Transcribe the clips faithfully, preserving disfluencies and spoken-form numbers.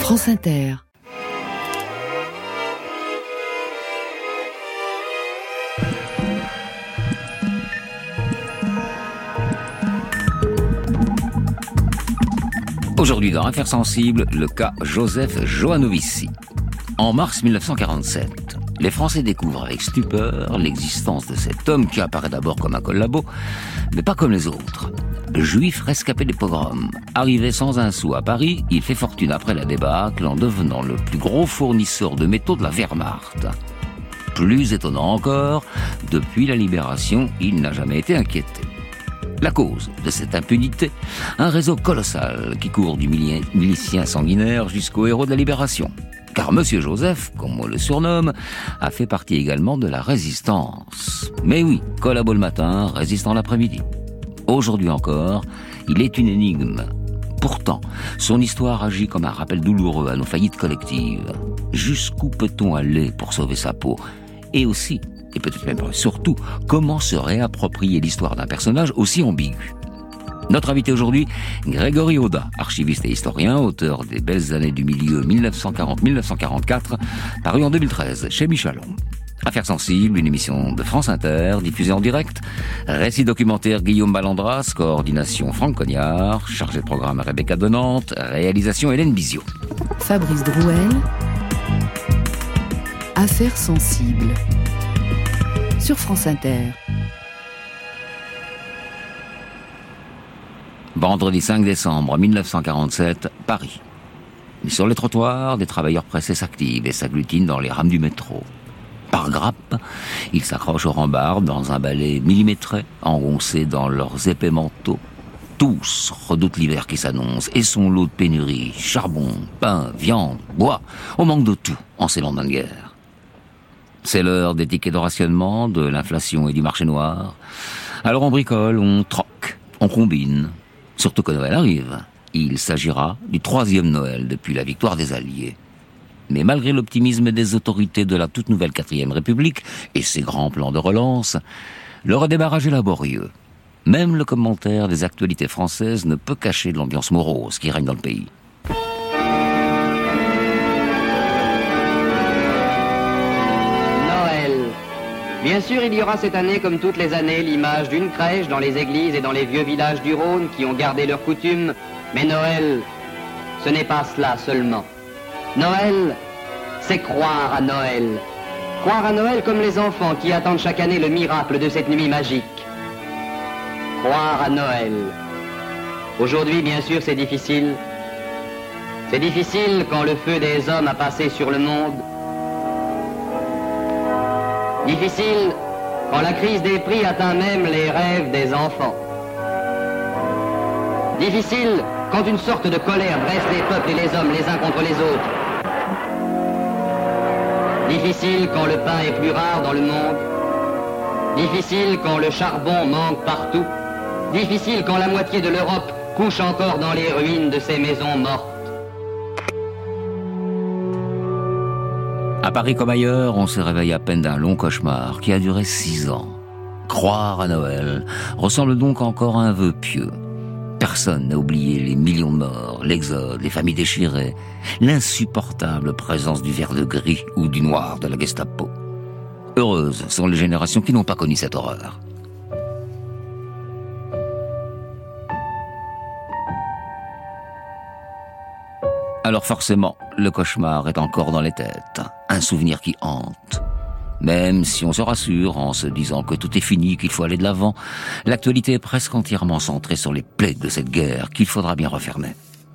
France Inter. Aujourd'hui dans Affaires sensibles, le cas Joseph Joanovici. En mars mille neuf cent quarante-sept, les Français découvrent avec stupeur l'existence de cet homme qui apparaît d'abord comme un collabo, mais pas comme les autres. Juif rescapé des pogroms, arrivé sans un sou à Paris, il fait fortune après la débâcle en devenant le plus gros fournisseur de métaux de la Wehrmacht. Plus étonnant encore, depuis la libération, il n'a jamais été inquiété. La cause de cette impunité, un réseau colossal qui court du milicien sanguinaire jusqu'au héros de la libération. Car Monsieur Joseph, comme on le surnomme, a fait partie également de la résistance. Mais oui, collabo le matin, résistant l'après-midi. Aujourd'hui encore, il est une énigme. Pourtant, son histoire agit comme un rappel douloureux à nos faillites collectives. Jusqu'où peut-on aller pour sauver sa peau ? Et aussi, et peut-être même surtout, comment se réapproprier l'histoire d'un personnage aussi ambigu ? Notre invité aujourd'hui, Grégory Oda, archiviste et historien, auteur des Belles années du milieu mille neuf cent quarante à mille neuf cent quarante-quatre, paru en deux mille treize chez Michalon. Affaires sensibles, une émission de France Inter, diffusée en direct. Récit documentaire Guillaume Ballandras, coordination Franck Cognard, chargé de programme Rebecca Denante, réalisation Hélène Bizio. Fabrice Drouel. Affaires sensibles. Sur France Inter. Vendredi cinq décembre mille neuf cent quarante-sept, Paris. Sur les trottoirs, des travailleurs pressés s'activent et s'agglutinent dans les rames du métro. Par grappes, ils s'accrochent aux rambardes dans un balai millimétré, engoncés dans leurs épais manteaux. Tous redoutent l'hiver qui s'annonce et son lot de pénuries, charbon, pain, viande, bois, au manque de tout en ces lendemains de guerre. C'est l'heure des tickets de rationnement, de l'inflation et du marché noir. Alors on bricole, on troque, on combine. Surtout que Noël arrive. Il s'agira du troisième Noël depuis la victoire des Alliés. Mais malgré l'optimisme des autorités de la toute nouvelle quatrième République et ses grands plans de relance, le redémarrage est laborieux. Même le commentaire des actualités françaises ne peut cacher l'ambiance morose qui règne dans le pays. Noël. Bien sûr, il y aura cette année, comme toutes les années, l'image d'une crèche dans les églises et dans les vieux villages du Rhône qui ont gardé leurs coutumes. Mais Noël, ce n'est pas cela seulement. Noël, c'est croire à Noël. Croire à Noël comme les enfants qui attendent chaque année le miracle de cette nuit magique. Croire à Noël. Aujourd'hui, bien sûr, c'est difficile. C'est difficile quand le feu des hommes a passé sur le monde. Difficile quand la crise des prix atteint même les rêves des enfants. Difficile quand une sorte de colère dresse les peuples et les hommes les uns contre les autres. Difficile quand le pain est plus rare dans le monde. Difficile quand le charbon manque partout. Difficile quand la moitié de l'Europe couche encore dans les ruines de ses maisons mortes. À Paris comme ailleurs, on se réveille à peine d'un long cauchemar qui a duré six ans. Croire à Noël ressemble donc encore à un vœu pieux. Personne n'a oublié les millions de morts, l'exode, les familles déchirées, l'insupportable présence du vert de gris ou du noir de la Gestapo. Heureuses sont les générations qui n'ont pas connu cette horreur. Alors forcément, le cauchemar est encore dans les têtes, un souvenir qui hante. Même si on se rassure en se disant que tout est fini, qu'il faut aller de l'avant, l'actualité est presque entièrement centrée sur les plaies de cette guerre qu'il faudra bien refermer.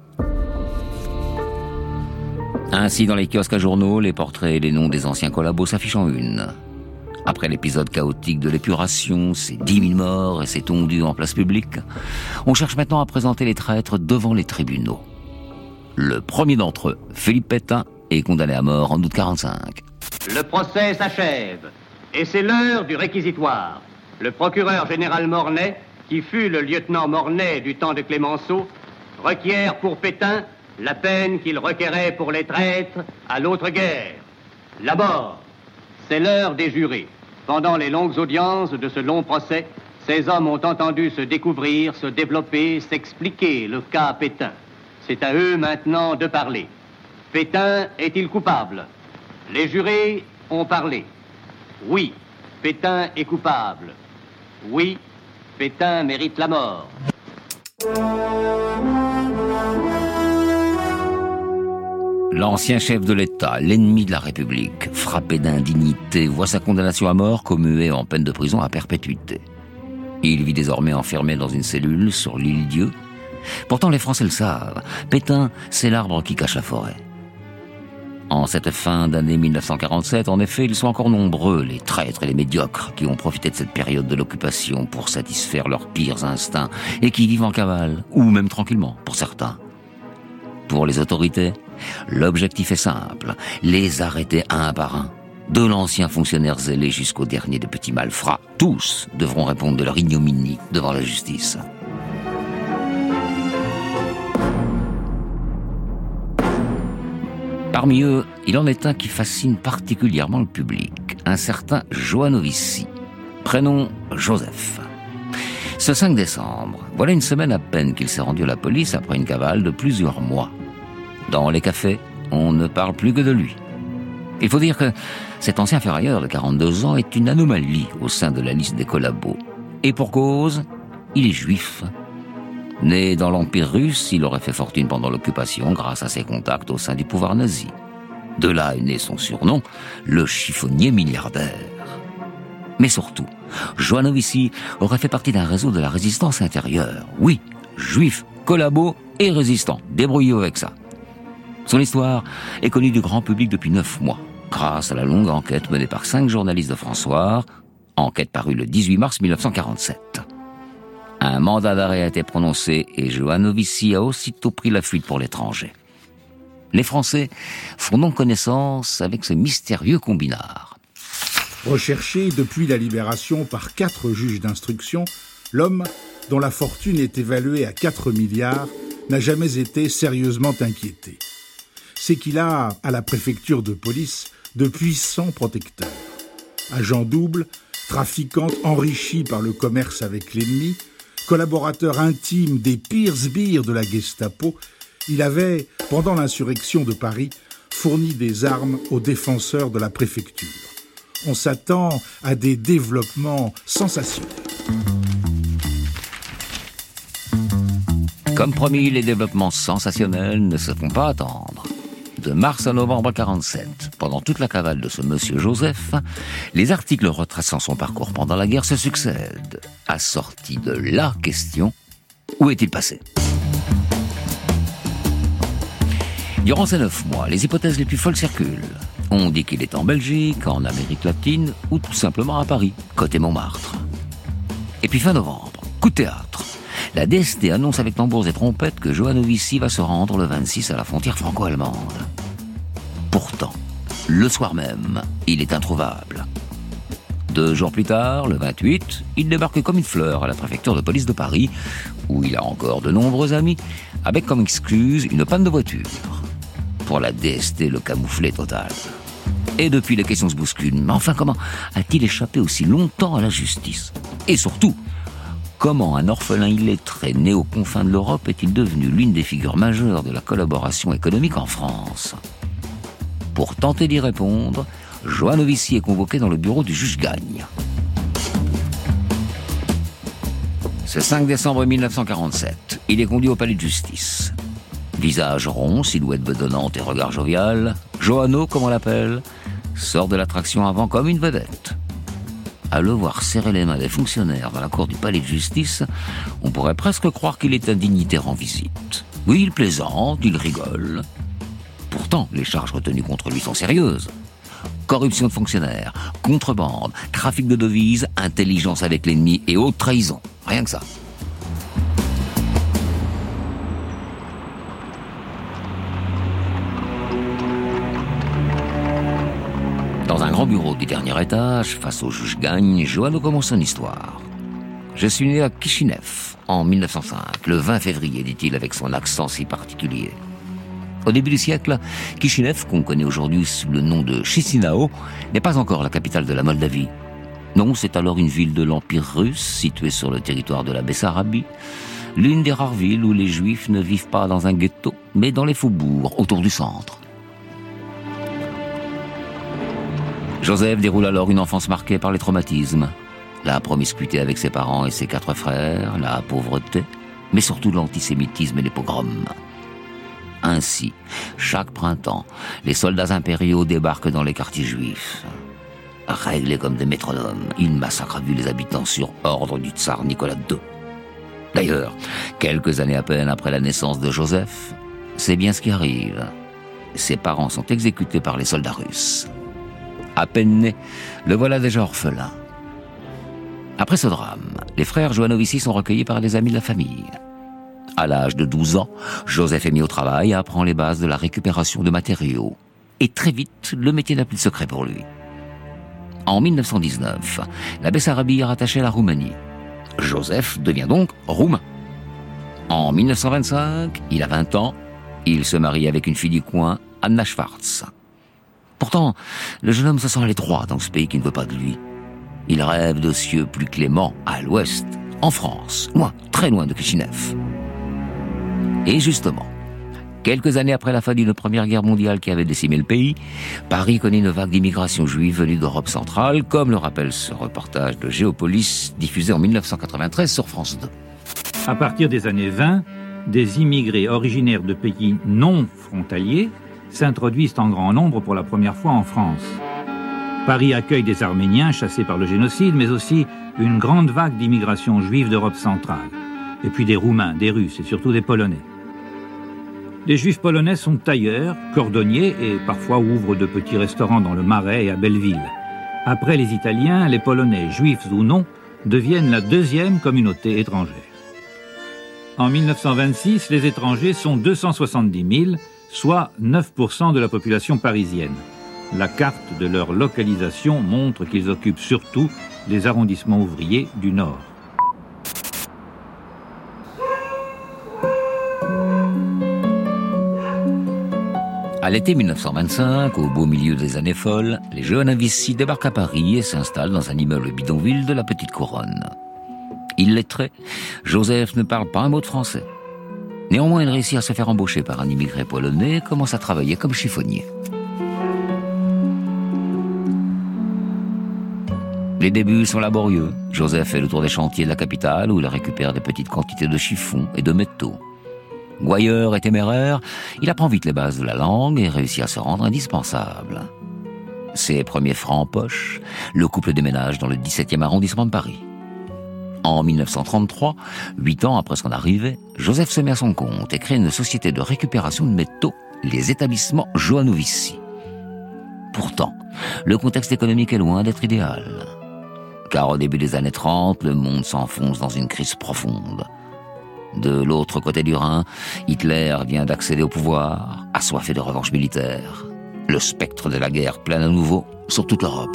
Ainsi, dans les kiosques à journaux, les portraits et les noms des anciens collabos s'affichent en une. Après l'épisode chaotique de l'épuration, ses dix mille morts et ses tondus en place publique, on cherche maintenant à présenter les traîtres devant les tribunaux. Le premier d'entre eux, Philippe Pétain, est condamné à mort en août quarante-cinq. Le procès s'achève, et c'est l'heure du réquisitoire. Le procureur général Mornay, qui fut le lieutenant Mornay du temps de Clémenceau, requiert pour Pétain la peine qu'il requérait pour les traîtres à l'autre guerre, la mort. C'est l'heure des jurés. Pendant les longues audiences de ce long procès, ces hommes ont entendu se découvrir, se développer, s'expliquer le cas Pétain. C'est à eux maintenant de parler. Pétain est-il coupable? Les jurés ont parlé. Oui, Pétain est coupable. Oui, Pétain mérite la mort. L'ancien chef de l'État, l'ennemi de la République, frappé d'indignité, voit sa condamnation à mort commuée en peine de prison à perpétuité. Il vit désormais enfermé dans une cellule sur l'île Dieu. Pourtant, les Français le savent. Pétain, c'est l'arbre qui cache la forêt. En cette fin d'année mille neuf cent quarante-sept, en effet, ils sont encore nombreux, les traîtres et les médiocres, qui ont profité de cette période de l'occupation pour satisfaire leurs pires instincts et qui vivent en cavale, ou même tranquillement, pour certains. Pour les autorités, l'objectif est simple, les arrêter un par un. De l'ancien fonctionnaire zélé jusqu'au dernier des petits malfrats, tous devront répondre de leur ignominie devant la justice. Parmi eux, il en est un qui fascine particulièrement le public, un certain Joanovici, prénom Joseph. Ce cinq décembre, voilà une semaine à peine qu'il s'est rendu à la police après une cavale de plusieurs mois. Dans les cafés, on ne parle plus que de lui. Il faut dire que cet ancien ferrailleur de quarante-deux ans est une anomalie au sein de la liste des collabos. Et pour cause, il est juif. Né dans l'Empire russe, il aurait fait fortune pendant l'occupation grâce à ses contacts au sein du pouvoir nazi. De là est né son surnom, le chiffonnier milliardaire. Mais surtout, Joanovici aurait fait partie d'un réseau de la résistance intérieure. Oui, juif, collabo et résistant. Débrouillez-vous avec ça. Son histoire est connue du grand public depuis neuf mois, grâce à la longue enquête menée par cinq journalistes de François, enquête parue le dix-huit mars mille neuf cent quarante-sept. Un mandat d'arrêt a été prononcé et Joanovici a aussitôt pris la fuite pour l'étranger. Les Français font donc connaissance avec ce mystérieux combinard. Recherché depuis la libération par quatre juges d'instruction, l'homme, dont la fortune est évaluée à quatre milliards, n'a jamais été sérieusement inquiété. C'est qu'il a, à la préfecture de police, de puissants protecteurs. Agent double, trafiquant enrichi par le commerce avec l'ennemi, collaborateur intime des pires sbires de la Gestapo, il avait, pendant l'insurrection de Paris, fourni des armes aux défenseurs de la préfecture. On s'attend à des développements sensationnels. Comme promis, les développements sensationnels ne se font pas attendre. De mars à novembre quarante-sept, pendant toute la cavale de ce monsieur Joseph, les articles retraçant son parcours pendant la guerre se succèdent, assortis de la question « Où est-il passé ?» Durant ces neuf mois, les hypothèses les plus folles circulent. On dit qu'il est en Belgique, en Amérique latine, ou tout simplement à Paris, côté Montmartre. Et puis fin novembre, coup de théâtre. La D S T annonce avec tambours et trompettes que Joanovici va se rendre le vingt-six à la frontière franco-allemande. Pourtant, le soir même, il est introuvable. Deux jours plus tard, le vingt-huit, il débarque comme une fleur à la préfecture de police de Paris, où il a encore de nombreux amis, avec comme excuse une panne de voiture. Pour la D S T, le camouflet total. Et depuis, les questions se bousculent. Mais enfin, comment a-t-il échappé aussi longtemps à la justice? Et surtout, comment un orphelin illettré né aux confins de l'Europe est-il devenu l'une des figures majeures de la collaboration économique en France? Pour tenter d'y répondre, Joanovici est convoqué dans le bureau du juge Gagne. Ce cinq décembre mille neuf cent quarante-sept, il est conduit au palais de justice. Visage rond, silhouette bedonnante et regard jovial, Joano, comme on l'appelle, sort de l'attraction avant comme une vedette. À le voir serrer les mains des fonctionnaires dans la cour du palais de justice, on pourrait presque croire qu'il est un dignitaire en visite. Oui, il plaisante, il rigole. Pourtant, les charges retenues contre lui sont sérieuses. Corruption de fonctionnaires, contrebande, trafic de devises, intelligence avec l'ennemi et haute trahison. Rien que ça. Dans un grand bureau du dernier étage, face au juge Gagne, Joano commence son histoire. Je suis né à Kishinev, en mille neuf cent cinq, le vingt février, dit-il avec son accent si particulier. Au début du siècle, Kishinev, qu'on connaît aujourd'hui sous le nom de Chisinau, n'est pas encore la capitale de la Moldavie. Non, c'est alors une ville de l'Empire russe, située sur le territoire de la Bessarabie, l'une des rares villes où les Juifs ne vivent pas dans un ghetto, mais dans les faubourgs, autour du centre. Joseph déroule alors une enfance marquée par les traumatismes. La promiscuité avec ses parents et ses quatre frères, la pauvreté, mais surtout l'antisémitisme et les pogroms. Ainsi, chaque printemps, les soldats impériaux débarquent dans les quartiers juifs. Réglés comme des métronomes, ils massacrent à vue les habitants sur ordre du tsar Nicolas deux. D'ailleurs, quelques années à peine après la naissance de Joseph, c'est bien ce qui arrive. Ses parents sont exécutés par les soldats russes. À peine né, le voilà déjà orphelin. Après ce drame, les frères Joanovici sont recueillis par des amis de la famille. À l'âge de douze ans, Joseph est mis au travail et apprend les bases de la récupération de matériaux. Et très vite, le métier n'a plus de secret pour lui. En mille neuf cent dix-neuf, la Bessarabie est rattachée à la Roumanie. Joseph devient donc roumain. En mille neuf cent vingt-cinq, il a vingt ans, il se marie avec une fille du coin, Anna Schwarz. Pourtant, le jeune homme se sent à l'étroit dans ce pays qui ne veut pas de lui. Il rêve de cieux plus cléments à l'ouest, en France, loin, très loin de Kishinev. Et justement, quelques années après la fin d'une première guerre mondiale qui avait décimé le pays, Paris connaît une vague d'immigration juive venue d'Europe centrale, comme le rappelle ce reportage de Géopolis diffusé en mille neuf cent quatre-vingt-treize sur France deux. À partir des années vingt, des immigrés originaires de pays non frontaliers s'introduisent en grand nombre pour la première fois en France. Paris accueille des Arméniens chassés par le génocide, mais aussi une grande vague d'immigration juive d'Europe centrale. Et puis des Roumains, des Russes et surtout des Polonais. Les Juifs polonais sont tailleurs, cordonniers et parfois ouvrent de petits restaurants dans le Marais et à Belleville. Après les Italiens, les Polonais, juifs ou non, deviennent la deuxième communauté étrangère. En mille neuf cent vingt-six, les étrangers sont deux cent soixante-dix mille, soit neuf pour cent de la population parisienne. La carte de leur localisation montre qu'ils occupent surtout les arrondissements ouvriers du Nord. À l'été mille neuf cent vingt-cinq, au beau milieu des années folles, les Joanovici débarquent à Paris et s'installent dans un immeuble bidonville de la Petite Couronne. Illettré, Joseph ne parle pas un mot de français. Néanmoins, il réussit à se faire embaucher par un immigré polonais et commence à travailler comme chiffonnier. Les débuts sont laborieux. Joseph fait le tour des chantiers de la capitale où il récupère des petites quantités de chiffons et de métaux. Gouailleur et téméraire, il apprend vite les bases de la langue et réussit à se rendre indispensable. Ses premiers francs en poche, le couple déménage dans le dix-septième arrondissement de Paris. En mille neuf cent trente-trois, huit ans après son arrivée, Joseph se met à son compte et crée une société de récupération de métaux, les établissements Joanovici. Pourtant, le contexte économique est loin d'être idéal. Car au début des années trente, le monde s'enfonce dans une crise profonde. De l'autre côté du Rhin, Hitler vient d'accéder au pouvoir, assoiffé de revanche militaire. Le spectre de la guerre plane à nouveau sur toute l'Europe.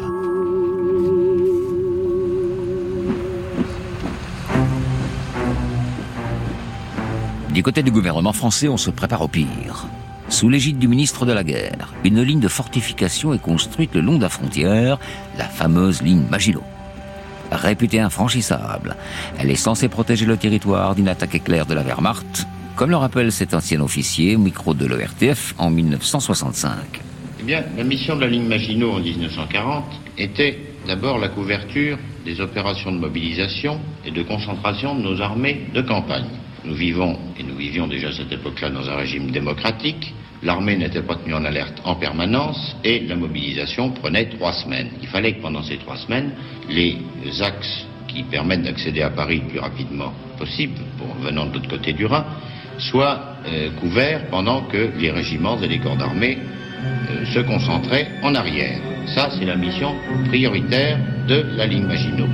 Du côté du gouvernement français, on se prépare au pire. Sous l'égide du ministre de la Guerre, une ligne de fortification est construite le long de la frontière, la fameuse ligne Maginot. Réputée infranchissable, elle est censée protéger le territoire d'une attaque éclair de la Wehrmacht, comme le rappelle cet ancien officier au micro de l'O R T F en mille neuf cent soixante-cinq. Eh bien, la mission de la ligne Maginot en dix-neuf cent quarante était d'abord la couverture des opérations de mobilisation et de concentration de nos armées de campagne. Nous vivons, et nous vivions déjà à cette époque-là, dans un régime démocratique. L'armée n'était pas tenue en alerte en permanence et la mobilisation prenait trois semaines. Il fallait que pendant ces trois semaines, les axes qui permettent d'accéder à Paris le plus rapidement possible, pour, venant de l'autre côté du Rhin, soient euh, couverts pendant que les régiments et les corps d'armée euh, se concentraient en arrière. Ça, c'est la mission prioritaire de la ligne Maginot.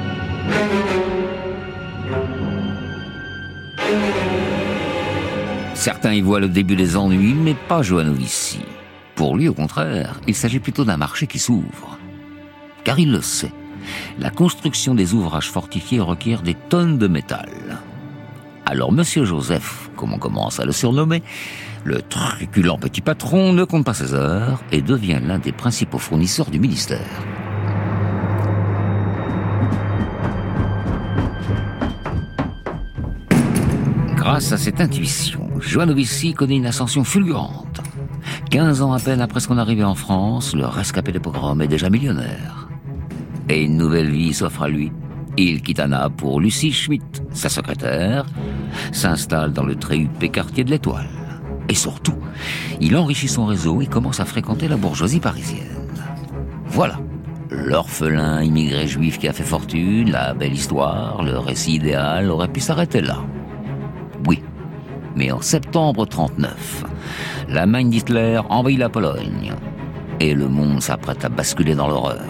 Certains y voient le début des ennuis, mais pas Joanovici. Pour lui, au contraire, il s'agit plutôt d'un marché qui s'ouvre. Car il le sait, la construction des ouvrages fortifiés requiert des tonnes de métal. Alors Monsieur Joseph, comme on commence à le surnommer, le truculent petit patron ne compte pas ses heures et devient l'un des principaux fournisseurs du ministère. Grâce à cette intuition, Joanovici connaît une ascension fulgurante. Quinze ans à peine après son arrivée en France, le rescapé des pogroms est déjà millionnaire. Et une nouvelle vie s'offre à lui. Il quitte Anna pour Lucie Schmitt, sa secrétaire, s'installe dans le très huppé quartier de l'Étoile. Et surtout, il enrichit son réseau et commence à fréquenter la bourgeoisie parisienne. Voilà, l'orphelin immigré juif qui a fait fortune, la belle histoire, le récit idéal aurait pu s'arrêter là. Oui, mais en septembre trente-neuf, l'Allemagne d'Hitler envahit la Pologne et le monde s'apprête à basculer dans l'horreur.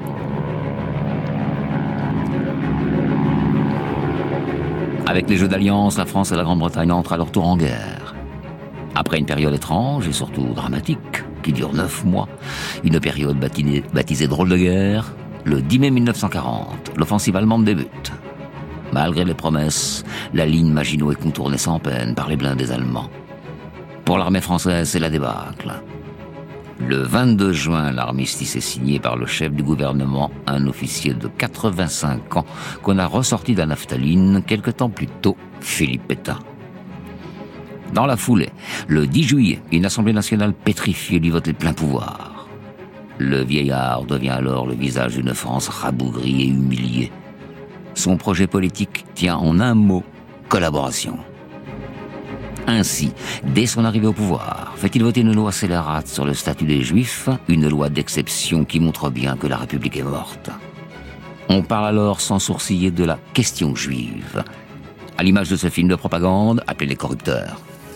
Avec les jeux d'alliance, la France et la Grande-Bretagne entrent à leur tour en guerre. Après une période étrange et surtout dramatique, qui dure neuf mois, une période baptisée, baptisée drôle de guerre, le dix mai mille neuf cent quarante, l'offensive allemande débute. Malgré les promesses, la ligne Maginot est contournée sans peine par les blindés allemands. Pour l'armée française, c'est la débâcle. Le vingt-deux juin, l'armistice est signé par le chef du gouvernement, un officier de quatre-vingt-cinq ans qu'on a ressorti de la naphtaline quelque temps plus tôt, Philippe Pétain. Dans la foulée, le dix juillet, une assemblée nationale pétrifiée lui vote les pleins pouvoirs. Le vieillard devient alors le visage d'une France rabougrie et humiliée. Son projet politique tient en un mot, collaboration. Ainsi, dès son arrivée au pouvoir, fait-il voter une loi scélérate sur le statut des Juifs, une loi d'exception qui montre bien que la République est morte. On parle alors sans sourciller de la question juive, à l'image de ce film de propagande appelé Les Corrupteurs.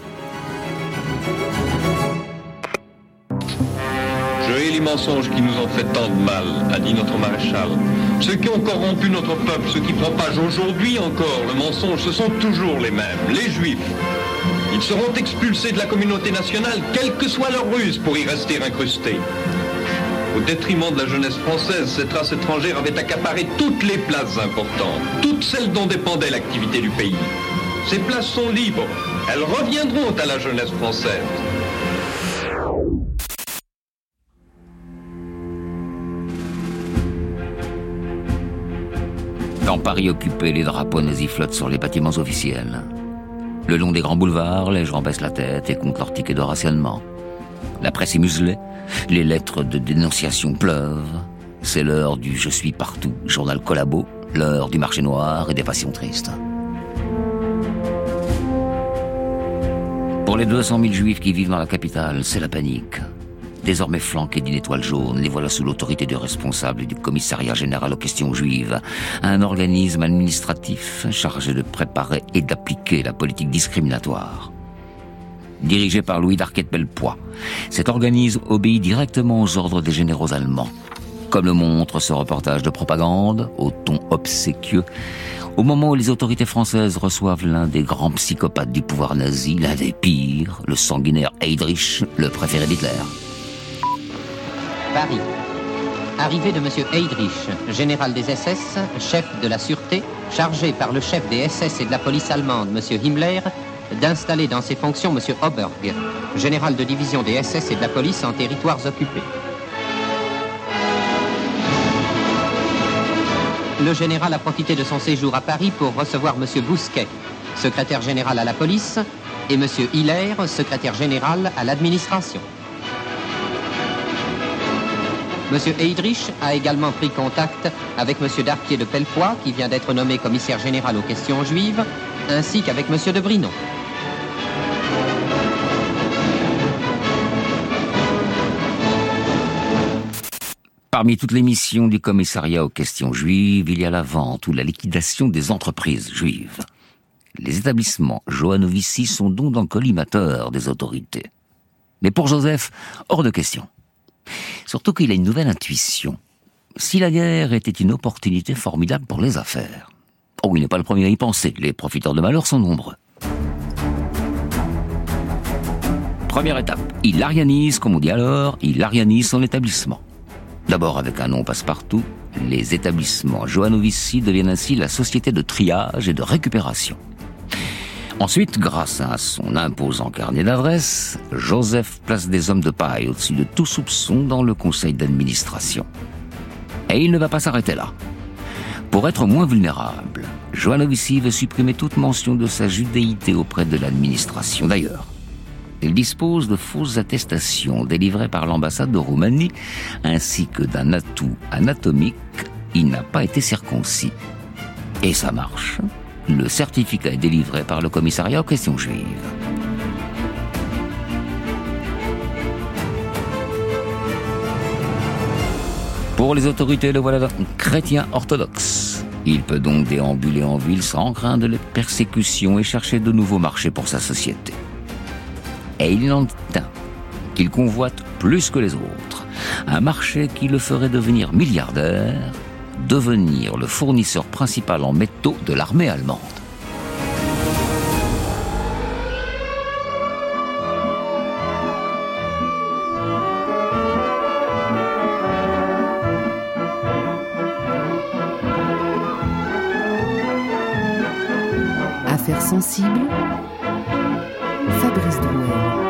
Je hais les mensonges qui nous ont fait tant de mal, a dit notre maréchal. Ceux qui ont corrompu notre peuple, ceux qui propagent aujourd'hui encore le mensonge, ce sont toujours les mêmes, les Juifs. Ils seront expulsés de la communauté nationale, quelle que soit leur ruse, pour y rester incrustés. Au détriment de la jeunesse française, cette race étrangère avait accaparé toutes les places importantes, toutes celles dont dépendait l'activité du pays. Ces places sont libres, elles reviendront à la jeunesse française. Dans Paris occupé, les drapeaux nazis flottent sur les bâtiments officiels. Le long des grands boulevards, les gens baissent la tête et comptent leurs tickets de rationnement. La presse est muselée, les lettres de dénonciation pleuvent. C'est l'heure du « Je suis partout », journal collabo, l'heure du marché noir et des passions tristes. Pour les deux cent mille juifs qui vivent dans la capitale, c'est la panique. Désormais flanqués d'une étoile jaune, les voilà sous l'autorité du responsable et du commissariat général aux questions juives, un organisme administratif chargé de préparer et d'appliquer la politique discriminatoire. Dirigé par Louis d'Arquette-Pellepoix, cet organisme obéit directement aux ordres des généraux allemands. Comme le montre ce reportage de propagande, au ton obséquieux, au moment où les autorités françaises reçoivent l'un des grands psychopathes du pouvoir nazi, l'un des pires, le sanguinaire Heydrich, le préféré d'Hitler. Paris. Arrivée de M. Heydrich, général des S S, chef de la sûreté, chargé par le chef des S S et de la police allemande, M. Himmler, d'installer dans ses fonctions M. Oberg, général de division des S S et de la police en territoires occupés. Le général a profité de son séjour à Paris pour recevoir M. Bousquet, secrétaire général à la police, et M. Hiller, secrétaire général à l'administration. M. Heydrich a également pris contact avec M. Darquier de Pellepoix, qui vient d'être nommé commissaire général aux questions juives, ainsi qu'avec M. de Brinon. Parmi toutes les missions du commissariat aux questions juives, il y a la vente ou la liquidation des entreprises juives. Les établissements Johannovici sont donc dans le collimateur des autorités. Mais pour Joseph, hors de question. Surtout qu'il a une nouvelle intuition. Si la guerre était une opportunité formidable pour les affaires. Oh, il n'est pas le premier à y penser, les profiteurs de malheur sont nombreux. Première étape, il arianise, comme on dit alors, il arianise son établissement. D'abord avec un nom passe-partout, les établissements Johannovici deviennent ainsi la société de triage et de récupération. Ensuite, grâce à son imposant carnet d'adresses, Joseph place des hommes de paille au-dessus de tout soupçon dans le conseil d'administration. Et il ne va pas s'arrêter là. Pour être moins vulnérable, Johannovici veut supprimer toute mention de sa judéité auprès de l'administration. D'ailleurs, Il dispose de fausses attestations délivrées par l'ambassade de Roumanie, ainsi que d'un atout anatomique. Il n'a pas été circoncis. Et ça marche. Le certificat est délivré par le commissariat aux questions juives. Pour les autorités, le voilà chrétien orthodoxe. Il peut donc déambuler en ville sans craindre les persécutions et chercher de nouveaux marchés pour sa société. Et il en est un qu'il convoite plus que les autres. Un marché qui le ferait devenir milliardaire, devenir le fournisseur principal en métaux de l'armée allemande. Affaires sensibles, Fabrice Drouel.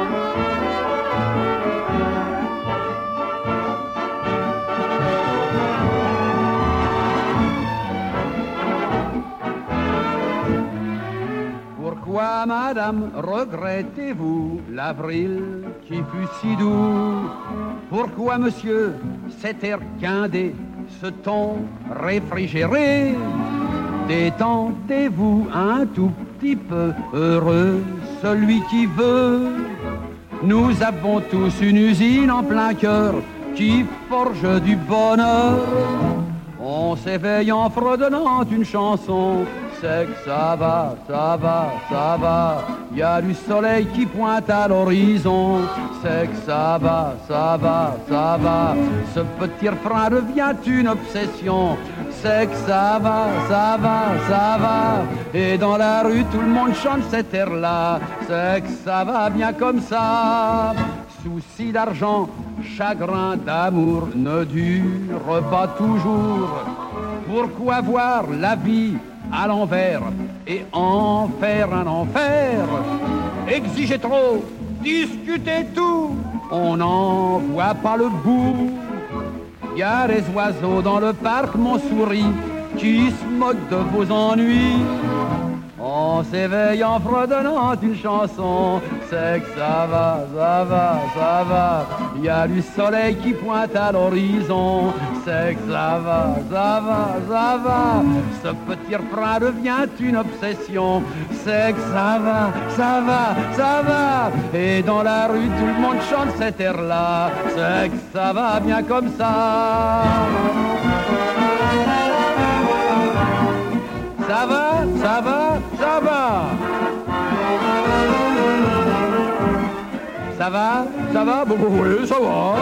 Pourquoi, madame, regrettez-vous l'avril qui fut si doux? Pourquoi, monsieur, cet air quindé, ce ton réfrigéré? Détendez-vous un tout petit peu, heureux celui qui veut. Nous avons tous une usine en plein cœur qui forge du bonheur. On s'éveille en fredonnant une chanson, c'est que ça va, ça va, ça va. Il y a du soleil qui pointe à l'horizon, c'est que ça va, ça va, ça va. Ce petit refrain devient une obsession, c'est que ça va, ça va, ça va. Et dans la rue tout le monde chante cet air-là, c'est que ça va bien comme ça. Souci d'argent, chagrin d'amour ne dure pas toujours. Pourquoi voir la vie à l'envers et en faire un enfer? Exiger trop, discuter tout, on n'en voit pas le bout. Il y a des oiseaux dans le parc Montsouris qui se moquent de vos ennuis. On s'éveille en fredonnant une chanson, c'est que ça va, ça va, ça va. Il y a du soleil qui pointe à l'horizon, c'est que ça va, ça va, ça va. Ce petit refrain devient une obsession, c'est que ça va, ça va, ça va. Et dans la rue tout le monde chante cet air-là, c'est que ça va bien comme ça. Ça va, ça va, ça va. Ça va, ça va, bon, oui, ça va.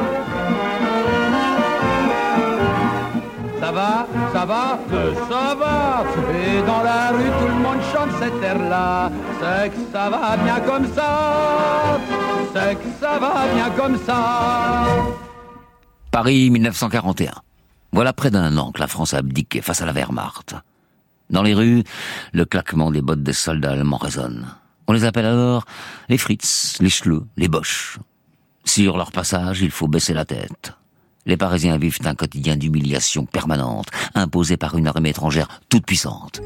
Ça va, ça va, ça va. Et dans la rue, tout le monde chante cet air-là. C'est que ça va bien comme ça. C'est que ça va bien comme ça. Paris, mille neuf cent quarante et un. Voilà près d'un an que la France a abdiqué face à la Wehrmacht. Dans les rues, le claquement des bottes des soldats allemands résonne. On les appelle alors les Fritz, les Schleux, les Boches. Sur leur passage, il faut baisser la tête. Les Parisiens vivent un quotidien d'humiliation permanente, imposé par une armée étrangère toute puissante.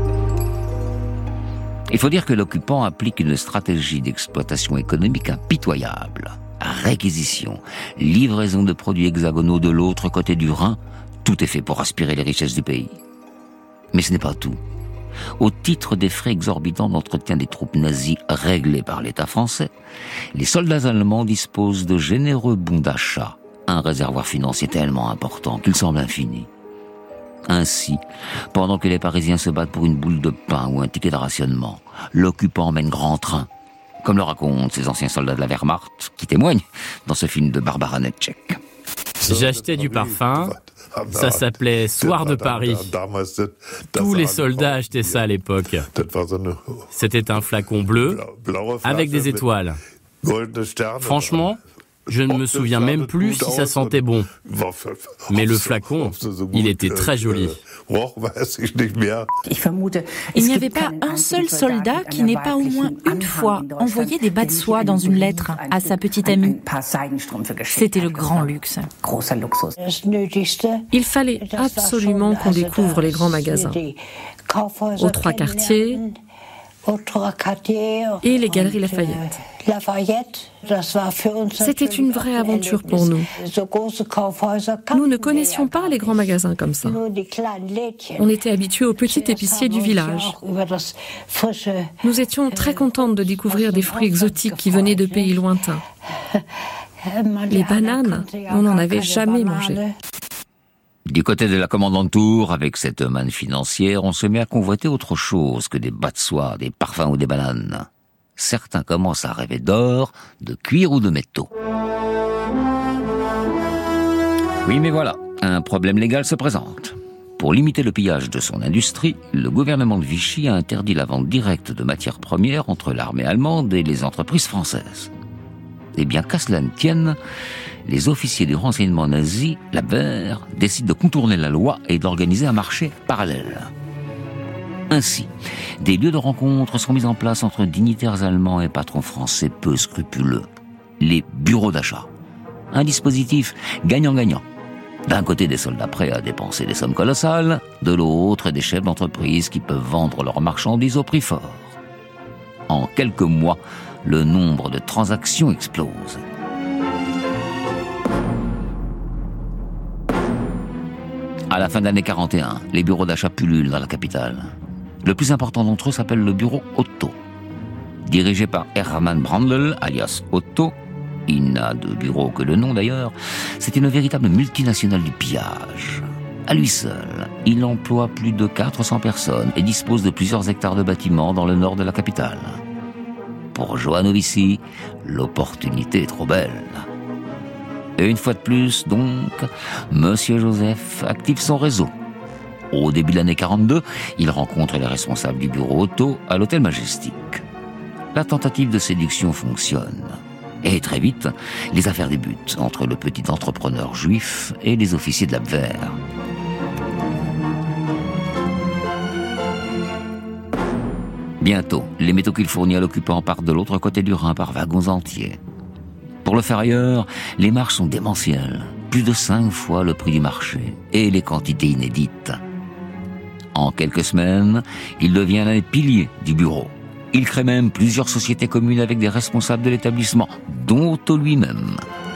Il faut dire que l'occupant applique une stratégie d'exploitation économique impitoyable. Réquisition, livraison de produits hexagonaux de l'autre côté du Rhin, tout est fait pour aspirer les richesses du pays. Mais ce n'est pas tout. Au titre des frais exorbitants d'entretien des troupes nazies réglés par l'État français, les soldats allemands disposent de généreux bons d'achat, un réservoir financier tellement important qu'il semble infini. Ainsi, pendant que les Parisiens se battent pour une boule de pain ou un ticket de rationnement, l'occupant mène grand train, comme le racontent ces anciens soldats de la Wehrmacht qui témoignent dans ce film de Barbara Netschek. J'achetais du parfum, ça s'appelait Soir de Paris. Tous les soldats achetaient ça à l'époque. C'était un flacon bleu avec des étoiles. Franchement, je ne me souviens même plus si ça sentait bon. Mais le flacon, il était très joli. Il n'y avait pas un seul soldat qui n'ait pas au moins une fois envoyé des bas de soie dans une lettre à sa petite amie. C'était le grand luxe. Il fallait absolument qu'on découvre les grands magasins. Aux Trois Quartiers, et les Galeries Lafayette. C'était une vraie aventure pour nous. Nous ne connaissions pas les grands magasins comme ça. On était habitués aux petits épiciers du village. Nous étions très contentes de découvrir des fruits exotiques qui venaient de pays lointains. Les bananes, on n'en avait jamais mangé. Du côté de la commandanture, avec cette manne financière, on se met à convoiter autre chose que des bas de soie, des parfums ou des bananes. Certains commencent à rêver d'or, de cuir ou de métaux. Oui, mais voilà, un problème légal se présente. Pour limiter le pillage de son industrie, le gouvernement de Vichy a interdit la vente directe de matières premières entre l'armée allemande et les entreprises françaises. Eh bien, qu'à cela ne tienne, les officiers du renseignement nazi, l'Abwehr, décident de contourner la loi et d'organiser un marché parallèle. Ainsi, des lieux de rencontre sont mis en place entre dignitaires allemands et patrons français peu scrupuleux. Les bureaux d'achat. Un dispositif gagnant-gagnant. D'un côté, des soldats prêts à dépenser des sommes colossales, de l'autre, des chefs d'entreprise qui peuvent vendre leurs marchandises au prix fort. En quelques mois, le nombre de transactions explose. À la fin de l'année quarante et un, les bureaux d'achat pullulent dans la capitale. Le plus important d'entre eux s'appelle le bureau Otto. Dirigé par Hermann Brandl, alias Otto, il n'a de bureau que le nom d'ailleurs, c'est une véritable multinationale du pillage. À lui seul, il emploie plus de quatre cents personnes et dispose de plusieurs hectares de bâtiments dans le nord de la capitale. Pour Johannovici, l'opportunité est trop belle. Et une fois de plus, donc, Monsieur Joseph active son réseau. Au début de l'année quarante-deux, il rencontre les responsables du bureau Otto à l'hôtel Majestic. La tentative de séduction fonctionne. Et très vite, les affaires débutent entre le petit entrepreneur juif et les officiers de l'Abwehr. Bientôt, les métaux qu'il fournit à l'occupant partent de l'autre côté du Rhin par wagons entiers. Pour le ferrailleur, les marges sont démentielles, plus de cinq fois le prix du marché, et les quantités inédites. En quelques semaines, il devient l'un des piliers du bureau. Il crée même plusieurs sociétés communes avec des responsables de l'établissement, dont Otto lui-même.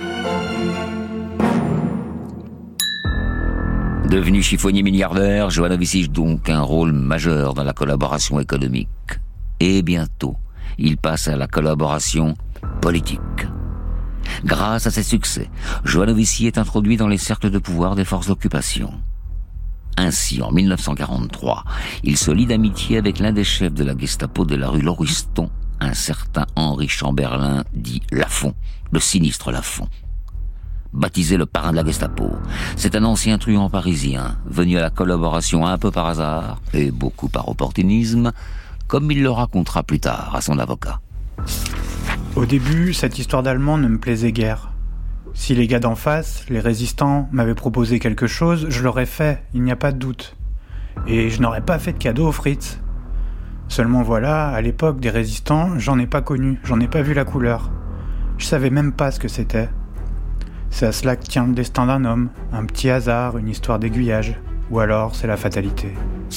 Devenu chiffonnier milliardaire, Johannovici joue donc un rôle majeur dans la collaboration économique. Et bientôt, il passe à la collaboration politique. Grâce à ses succès, Johannovici est introduit dans les cercles de pouvoir des forces d'occupation. Ainsi, en mille neuf cent quarante-trois, il se lie d'amitié avec l'un des chefs de la Gestapo de la rue Lauriston, un certain Henri Chamberlain, dit Lafont, le sinistre Lafont. Baptisé le parrain de la Gestapo, c'est un ancien truand parisien, venu à la collaboration un peu par hasard, et beaucoup par opportunisme, comme il le racontera plus tard à son avocat. Au début, cette histoire d'Allemand ne me plaisait guère. Si les gars d'en face, les résistants, m'avaient proposé quelque chose, je l'aurais fait, il n'y a pas de doute. Et je n'aurais pas fait de cadeau aux Fritz. Seulement voilà, à l'époque des résistants, j'en ai pas connu, j'en ai pas vu la couleur. Je savais même pas ce que c'était. C'est à cela que tient le destin d'un homme, un petit hasard, une histoire d'aiguillage. Ou alors c'est la fatalité.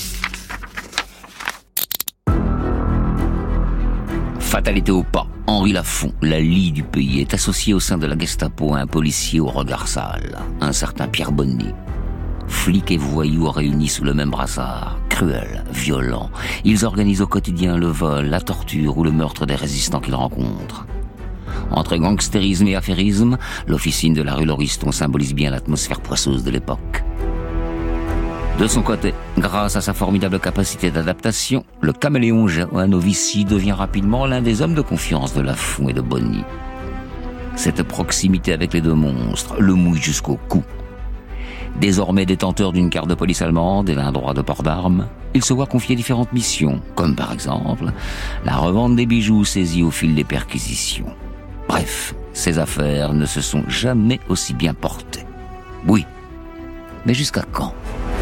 Fatalité ou pas, Henri Lafont, la lie du pays, est associé au sein de la Gestapo à un policier au regard sale, un certain Pierre Bonny. Flics et voyous réunis sous le même brassard, cruels, violents, ils organisent au quotidien le vol, la torture ou le meurtre des résistants qu'ils rencontrent. Entre gangstérisme et affairisme, l'officine de la rue Lauriston symbolise bien l'atmosphère poisseuse de l'époque. De son côté, grâce à sa formidable capacité d'adaptation, le caméléon Johannovici devient rapidement l'un des hommes de confiance de Lafont et de Bonny. Cette proximité avec les deux monstres le mouille jusqu'au cou. Désormais détenteur d'une carte de police allemande et d'un droit de port d'armes, il se voit confier différentes missions, comme par exemple la revente des bijoux saisis au fil des perquisitions. Bref, ses affaires ne se sont jamais aussi bien portées. Oui, mais jusqu'à quand ?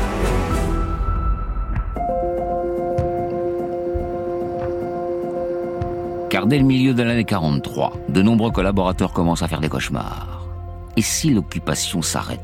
Car dès le milieu de l'année quarante-trois, de nombreux collaborateurs commencent à faire des cauchemars. Et si l'occupation s'arrêtait ?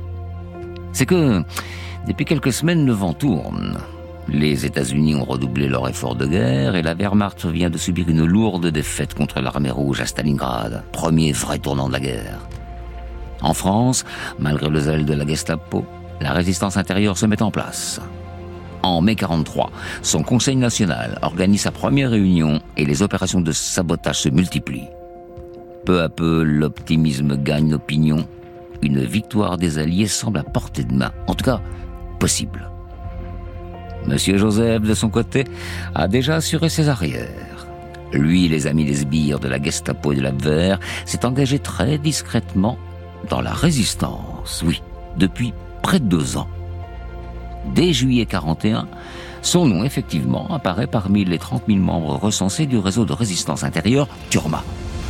C'est que, depuis quelques semaines, le vent tourne. Les États-Unis ont redoublé leur effort de guerre et la Wehrmacht vient de subir une lourde défaite contre l'armée rouge à Stalingrad, premier vrai tournant de la guerre. En France, malgré le zèle de la Gestapo, la résistance intérieure se met en place. En mai quarante-trois, son Conseil national organise sa première réunion et les opérations de sabotage se multiplient. Peu à peu, l'optimisme gagne l'opinion. Une victoire des Alliés semble à portée de main, en tout cas possible. Monsieur Joseph, de son côté, a déjà assuré ses arrières. Lui, les amis des sbires de la Gestapo et de l'Abwehr, s'est engagé très discrètement dans la résistance, oui, depuis près de deux ans. Dès juillet quarante et un, son nom, effectivement, apparaît parmi les trente mille membres recensés du réseau de résistance intérieure Turma.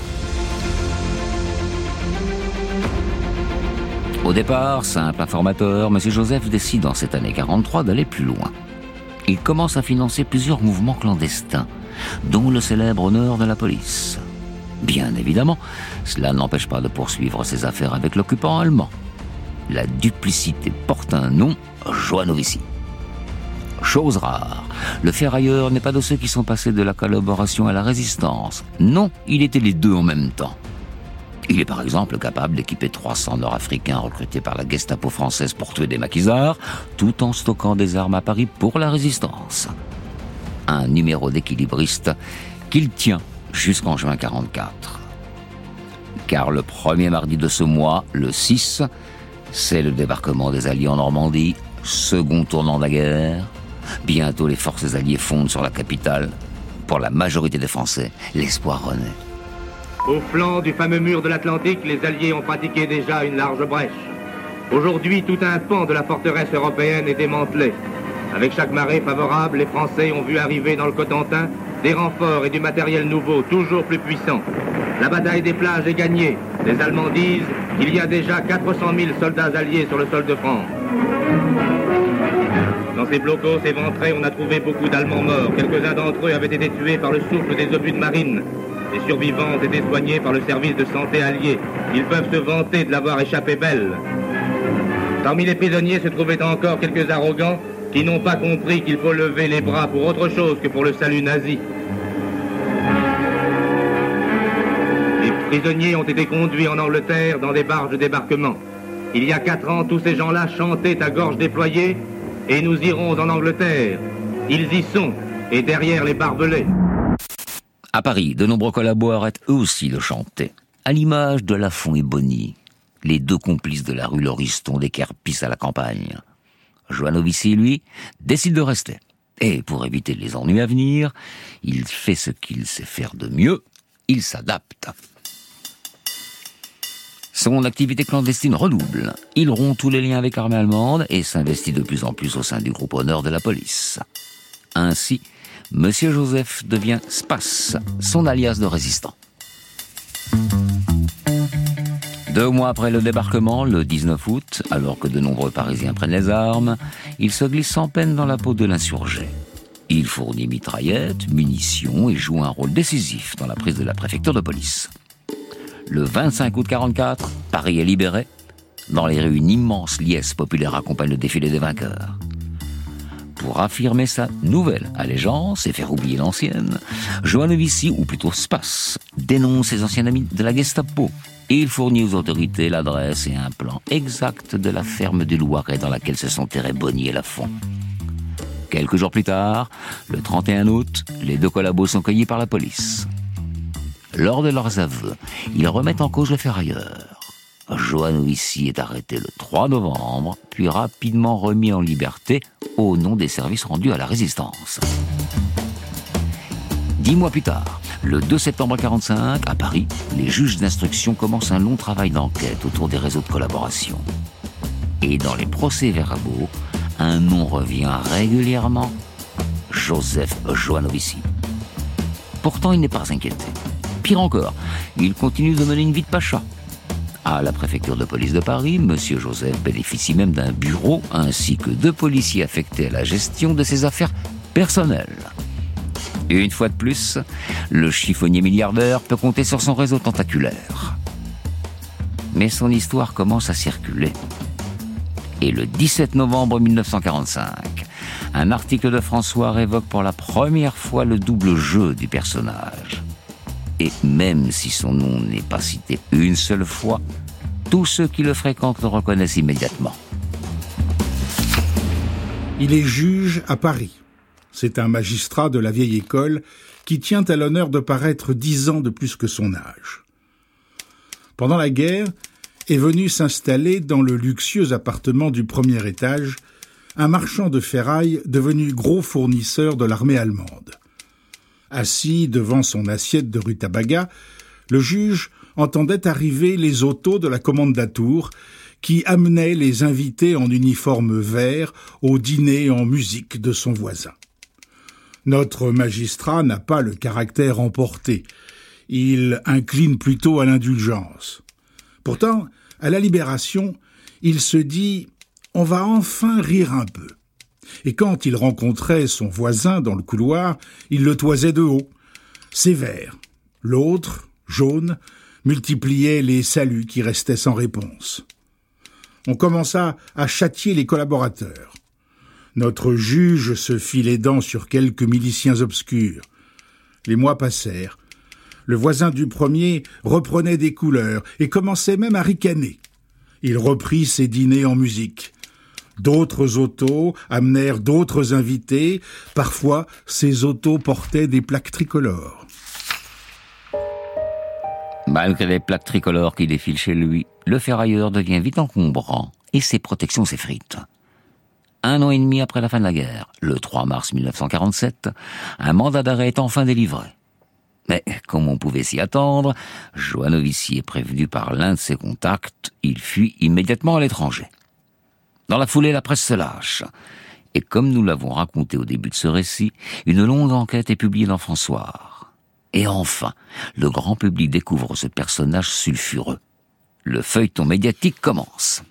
Au départ, simple informateur, M. Joseph décide en cette année quarante-trois d'aller plus loin. Il commence à financer plusieurs mouvements clandestins, dont le célèbre honneur de la police. Bien évidemment, cela n'empêche pas de poursuivre ses affaires avec l'occupant allemand. La duplicité porte un nom, Joanovici. Chose rare, le ferrailleur n'est pas de ceux qui sont passés de la collaboration à la résistance. Non, il était les deux en même temps. Il est par exemple capable d'équiper trois cents Nord-Africains recrutés par la Gestapo française pour tuer des maquisards, tout en stockant des armes à Paris pour la résistance. Un numéro d'équilibriste qu'il tient jusqu'en juin quarante-quatre. Car le premier mardi de ce mois, le six, c'est le débarquement des Alliés en Normandie, second tournant de la guerre. Bientôt, les forces alliées fondent sur la capitale. Pour la majorité des Français, l'espoir renaît. Au flanc du fameux mur de l'Atlantique, les Alliés ont pratiqué déjà une large brèche. Aujourd'hui, tout un pan de la forteresse européenne est démantelé. Avec chaque marée favorable, les Français ont vu arriver dans le Cotentin des renforts et du matériel nouveau, toujours plus puissant. La bataille des plages est gagnée. Les Allemands disent qu'il y a déjà quatre cent mille soldats alliés sur le sol de France. Dans ces blocos éventrés, on a trouvé beaucoup d'Allemands morts. Quelques-uns d'entre eux avaient été tués par le souffle des obus de marine. Les survivants ont été soignés par le service de santé allié. Ils peuvent se vanter de l'avoir échappé belle. Parmi les prisonniers se trouvaient encore quelques arrogants qui n'ont pas compris qu'il faut lever les bras pour autre chose que pour le salut nazi. Les prisonniers ont été conduits en Angleterre dans des barges de débarquement. Il y a quatre ans, tous ces gens-là chantaient à gorge déployée « Et nous irons en Angleterre ». Ils y sont, et derrière les barbelés. À Paris, de nombreux collabos arrêtent eux aussi de chanter. À l'image de Lafont et Bonny, les deux complices de la rue Lauriston déquerpissent à la campagne. Joanovici, lui, décide de rester. Et pour éviter les ennuis à venir, il fait ce qu'il sait faire de mieux, il s'adapte. Son activité clandestine redouble. Il rompt tous les liens avec l'armée allemande et s'investit de plus en plus au sein du groupe honneur de la police. Ainsi, Monsieur Joseph devient Spass, son alias de résistant. Deux mois après le débarquement, le dix-neuf août, alors que de nombreux Parisiens prennent les armes, il se glisse sans peine dans la peau de l'insurgé. Il fournit mitraillettes, munitions et joue un rôle décisif dans la prise de la préfecture de police. Le vingt-cinq août quarante-quatre, Paris est libéré. Dans les rues, une immense liesse populaire accompagne le défilé des vainqueurs. Pour affirmer sa nouvelle allégeance et faire oublier l'ancienne, Joanovici, ou plutôt Spass, dénonce ses anciens amis de la Gestapo. Et il fournit aux autorités l'adresse et un plan exact de la ferme du Loiret dans laquelle se sont terrés Bonny et Lafont. Quelques jours plus tard, le trente et un août, les deux collabos sont cueillis par la police. Lors de leurs aveux, ils remettent en cause le ferrailleur. Joanovici est arrêté le trois novembre, puis rapidement remis en liberté au nom des services rendus à la résistance. Dix mois plus tard, le deux septembre quarante-cinq, à Paris, les juges d'instruction commencent un long travail d'enquête autour des réseaux de collaboration. Et dans les procès-verbaux, un nom revient régulièrement, Joseph Joanovici. Pourtant, il n'est pas inquiété. Pire encore, il continue de mener une vie de pacha. À la préfecture de police de Paris, M. Joseph bénéficie même d'un bureau ainsi que deux policiers affectés à la gestion de ses affaires personnelles. Une fois de plus, le chiffonnier milliardaire peut compter sur son réseau tentaculaire. Mais son histoire commence à circuler. Et le dix-sept novembre mille neuf cent quarante-cinq, un article de François évoque pour la première fois le double jeu du personnage. Et même si son nom n'est pas cité une seule fois, tous ceux qui le fréquentent le reconnaissent immédiatement. Il est juge à Paris. C'est un magistrat de la vieille école qui tient à l'honneur de paraître dix ans de plus que son âge. Pendant la guerre, est venu s'installer dans le luxueux appartement du premier étage un marchand de ferraille devenu gros fournisseur de l'armée allemande. Assis devant son assiette de rutabaga, le juge entendait arriver les autos de la Kommandantur qui amenaient les invités en uniforme vert au dîner en musique de son voisin. Notre magistrat n'a pas le caractère emporté. Il incline plutôt à l'indulgence. Pourtant, à la Libération, il se dit « on va enfin rire un peu ». Et quand il rencontrait son voisin dans le couloir, il le toisait de haut. Sévère. L'autre, jaune, multipliait les saluts qui restaient sans réponse. On commença à châtier les collaborateurs. Notre juge se fit les dents sur quelques miliciens obscurs. Les mois passèrent. Le voisin du premier reprenait des couleurs et commençait même à ricaner. Il reprit ses dîners en musique. D'autres autos amenèrent d'autres invités. Parfois, ces autos portaient des plaques tricolores. Malgré les plaques tricolores qui défilent chez lui, le ferrailleur devient vite encombrant et ses protections s'effritent. Un an et demi après la fin de la guerre, le trois mars mille neuf cent quarante-sept, un mandat d'arrêt est enfin délivré. Mais, comme on pouvait s'y attendre, Joanovici est prévenu par l'un de ses contacts, il fuit immédiatement à l'étranger. Dans la foulée, la presse se lâche. Et comme nous l'avons raconté au début de ce récit, une longue enquête est publiée dans François. Et enfin, le grand public découvre ce personnage sulfureux. Le feuilleton médiatique commence.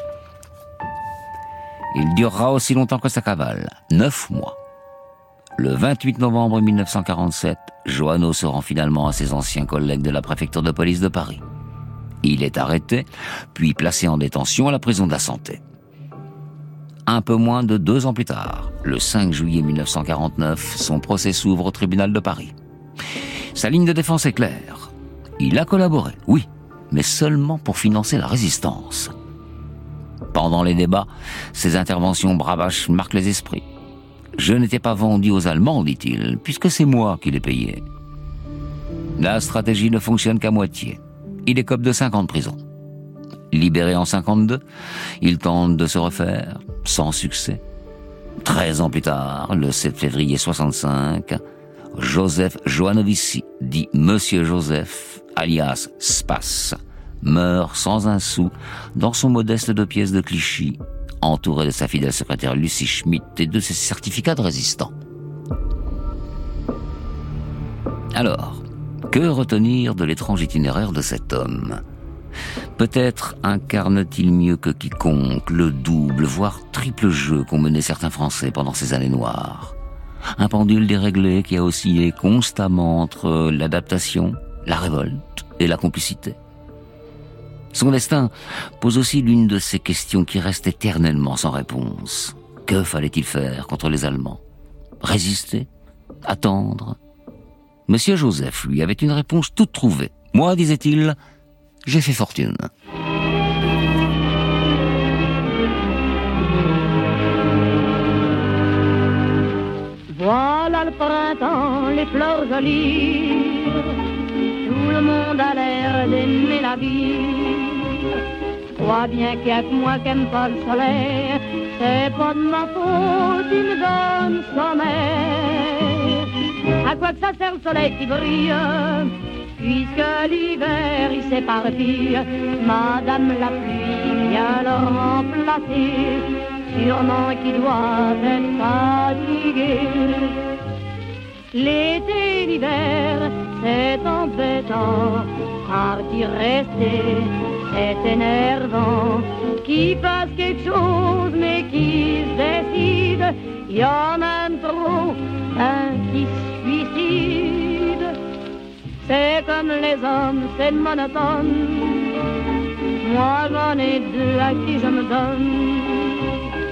Il durera aussi longtemps que sa cavale, neuf mois. Le vingt-huit novembre mille neuf cent quarante-sept, Joanneau se rend finalement à ses anciens collègues de la préfecture de police de Paris. Il est arrêté, puis placé en détention à la prison de la Santé. Un peu moins de deux ans plus tard, le cinq juillet mille neuf cent quarante-neuf, son procès s'ouvre au tribunal de Paris. Sa ligne de défense est claire. Il a collaboré, oui, mais seulement pour financer la résistance. Pendant les débats, ses interventions bravaches marquent les esprits. « Je n'étais pas vendu aux Allemands, dit-il, puisque c'est moi qui l'ai payé. » La stratégie ne fonctionne qu'à moitié. Il écope de cinq ans de prison. Libéré en cinquante-deux, il tente de se refaire, sans succès. Treize ans plus tard, le sept février soixante-cinq, Joseph Joanovici, dit Monsieur Joseph, alias Spass, meurt sans un sou dans son modeste deux pièces de Clichy, entouré de sa fidèle secrétaire Lucie Schmitt et de ses certificats de résistant. Alors, que retenir de l'étrange itinéraire de cet homme ? Peut-être incarne-t-il mieux que quiconque le double, voire triple jeu qu'ont mené certains Français pendant ces années noires. Un pendule déréglé qui a oscillé constamment entre l'adaptation, la révolte et la complicité. Son destin pose aussi l'une de ces questions qui restent éternellement sans réponse. Que fallait-il faire contre les Allemands ? Résister ? Attendre ? Monsieur Joseph, lui, avait une réponse toute trouvée. Moi, disait-il, j'ai fait fortune. Voilà le printemps, les fleurs jolies, tout le monde a l'air d'aimer la vie. Crois bien qu'il y a que moi qui aime pas le soleil, c'est pas de ma faute, il me donne sommeil. À quoi que ça sert le soleil qui brille, puisque l'hiver il s'éparpille. Madame la pluie vient le remplacer, sûrement qu'il doit être fatigué. L'été et l'hiver, c'est embêtant, car d'y rester, c'est énervant. Qui fasse quelque chose, mais qui se décide, y en a même trop, un qui se suicide. C'est comme les hommes, c'est monotone, moi j'en ai deux à qui je me donne.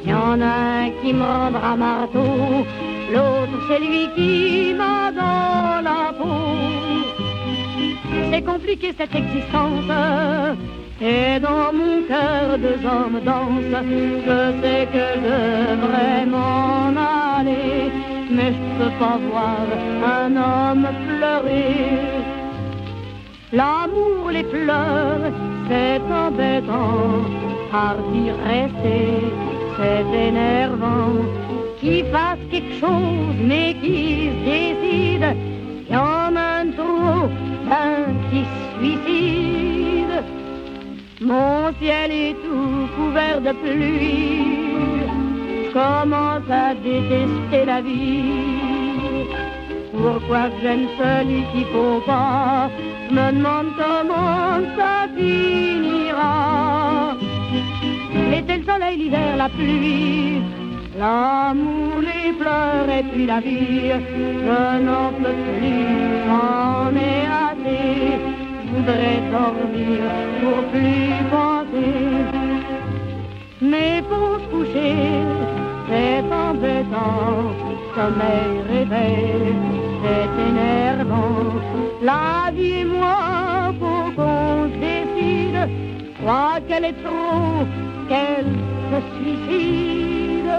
y en a un qui me rendra marteau, l'autre c'est lui qui m'a dans la peau. C'est compliqué cette existence, et dans mon cœur deux hommes dansent. Je sais que je devrais m'en aller, mais je peux pas voir un homme pleurer. L'amour, les pleurs, c'est embêtant, car d'y rester, c'est énervant. Qui fasse quelque chose, mais qui se décide, y en a un trop, un qui se suicide. Mon ciel est tout couvert de pluie, je commence à détester la vie. Pourquoi j'aime celui qu'il faut pas, je me demande comment ça finira. L'été, le soleil, l'hiver, la pluie, l'amour, les pleurs et puis la vie, je n'en peux plus, j'en ai assez. Je voudrais dormir pour plus penser, mais pour se coucher, c'est embêtant. Sommeil, réveil, c'est énervant. La vie et moi, faut qu'on se décide. Je crois qu'elle est trop, qu'elle se suicide.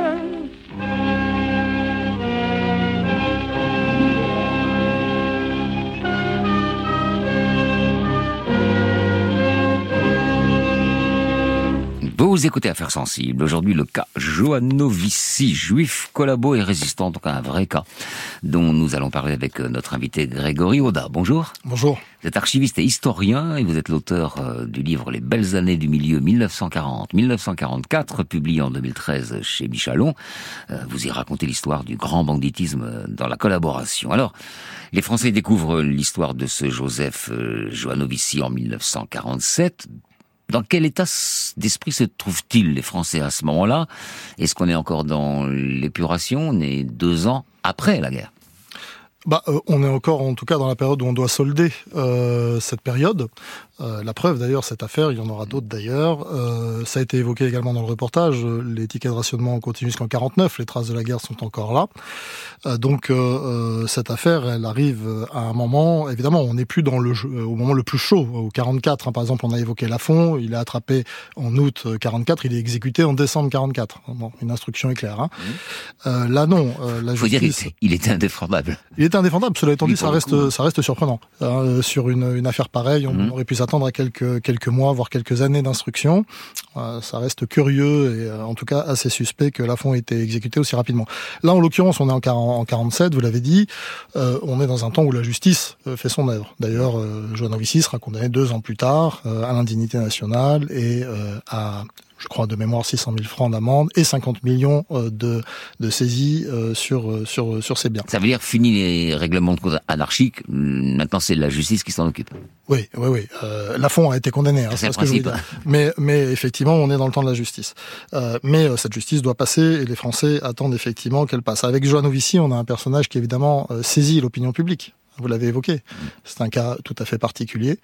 Vous écoutez Affaires sensibles. Aujourd'hui, le cas Johannovici, juif, collabo et résistant, donc un vrai cas, dont nous allons parler avec notre invité Grégory Oda. Bonjour. Bonjour. Vous êtes archiviste et historien et vous êtes l'auteur euh, du livre Les belles années du milieu mille neuf cent quarante à mille neuf cent quarante-quatre, publié en deux mille treize chez Michalon. Euh, vous y racontez l'histoire du grand banditisme dans la collaboration. Alors, les Français découvrent l'histoire de ce Joseph euh, Johannovici en mille neuf cent quarante-sept. Dans quel état d'esprit se trouvent-ils, les Français, à ce moment-là? Est-ce qu'on est encore dans l'épuration? On est deux ans après la guerre. Bah, euh, on est encore, en tout cas, dans la période où on doit solder euh, cette période. Euh, la preuve, d'ailleurs, cette affaire, il y en aura d'autres d'ailleurs. Euh, ça a été évoqué également dans le reportage. Les tickets de rationnement continuent jusqu'en quarante-neuf. Les traces de la guerre sont encore là. Euh, donc, euh, cette affaire, elle arrive à un moment. Évidemment, on n'est plus dans le au moment le plus chaud. Au quarante-quatre, hein, par exemple, on a évoqué Lafont. Il est attrapé en août quarante-quatre. Il est exécuté en décembre quarante-quatre. Bon, une instruction est claire. Hein. Mmh. Euh, là, non. Euh, la Faut justice... dire, il était indéfendable. Il est indéfendable. Cela étant dit, ça reste, coup, ça reste surprenant. Euh, sur une, une affaire pareille, on mmh. aurait pu s'attendre à quelques, quelques mois, voire quelques années d'instruction. Euh, ça reste curieux et euh, en tout cas assez suspect que Lafont ait été exécuté aussi rapidement. Là, en l'occurrence, on est en, en quarante-sept, vous l'avez dit. Euh, on est dans un temps où la justice euh, fait son œuvre. D'ailleurs, euh, Johannovici sera condamné deux ans plus tard euh, à l'indignité nationale et euh, à... je crois de mémoire six cent mille francs d'amende et cinquante millions de, de saisies sur, sur, sur ses biens. Ça veut dire fini les règlements de compte anarchiques, maintenant c'est la justice qui s'en occupe. Oui, oui, oui. Euh, Lafont a été condamné, hein, c'est, c'est ce que je veux dire. Mais, mais effectivement, on est dans le temps de la justice. Euh, mais euh, cette justice doit passer et les Français attendent effectivement qu'elle passe. Avec Johannovici, on a un personnage qui évidemment euh, saisit l'opinion publique. Vous l'avez évoqué. C'est un cas tout à fait particulier.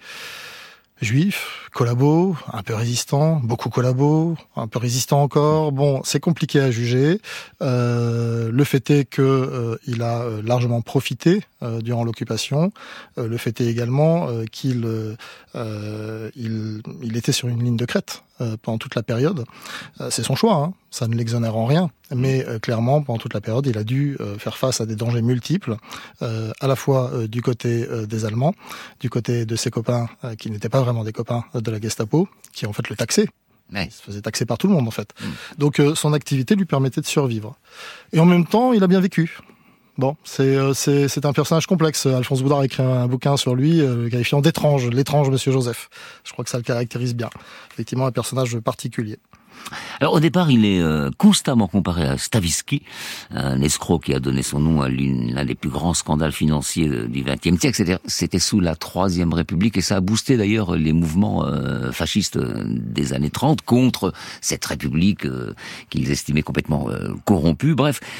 Juif, collabo, un peu résistant, beaucoup collabo, un peu résistant encore. Bon, c'est compliqué à juger. Euh, le fait est que euh, il a largement profité euh, durant l'occupation. Euh, le fait est également euh, qu'il euh, il, il était sur une ligne de crête euh, pendant toute la période. Euh, c'est son choix, hein. Ça ne l'exonère en rien. Mais euh, clairement, pendant toute la période, il a dû euh, faire face à des dangers multiples, euh, à la fois euh, du côté euh, des Allemands, du côté de ses copains euh, qui n'étaient pas vraiment des copains de la Gestapo, qui en fait le taxaient. Ouais. Il se faisait taxer par tout le monde en fait. Mmh. Donc euh, son activité lui permettait de survivre. Et en même temps, il a bien vécu. Bon, c'est euh, c'est c'est un personnage complexe. Alphonse Boudard a écrit un bouquin sur lui, euh, le qualifiant d'étrange, l'étrange Monsieur Joseph. Je crois que ça le caractérise bien. Effectivement, un personnage particulier. Alors au départ, il est euh, constamment comparé à Stavisky, un escroc qui a donné son nom à l'une, l'un des plus grands scandales financiers du vingtième siècle. C'était, c'était sous la Troisième République et ça a boosté d'ailleurs les mouvements euh, fascistes des années trente contre cette République euh, qu'ils estimaient complètement euh, corrompue. Bref,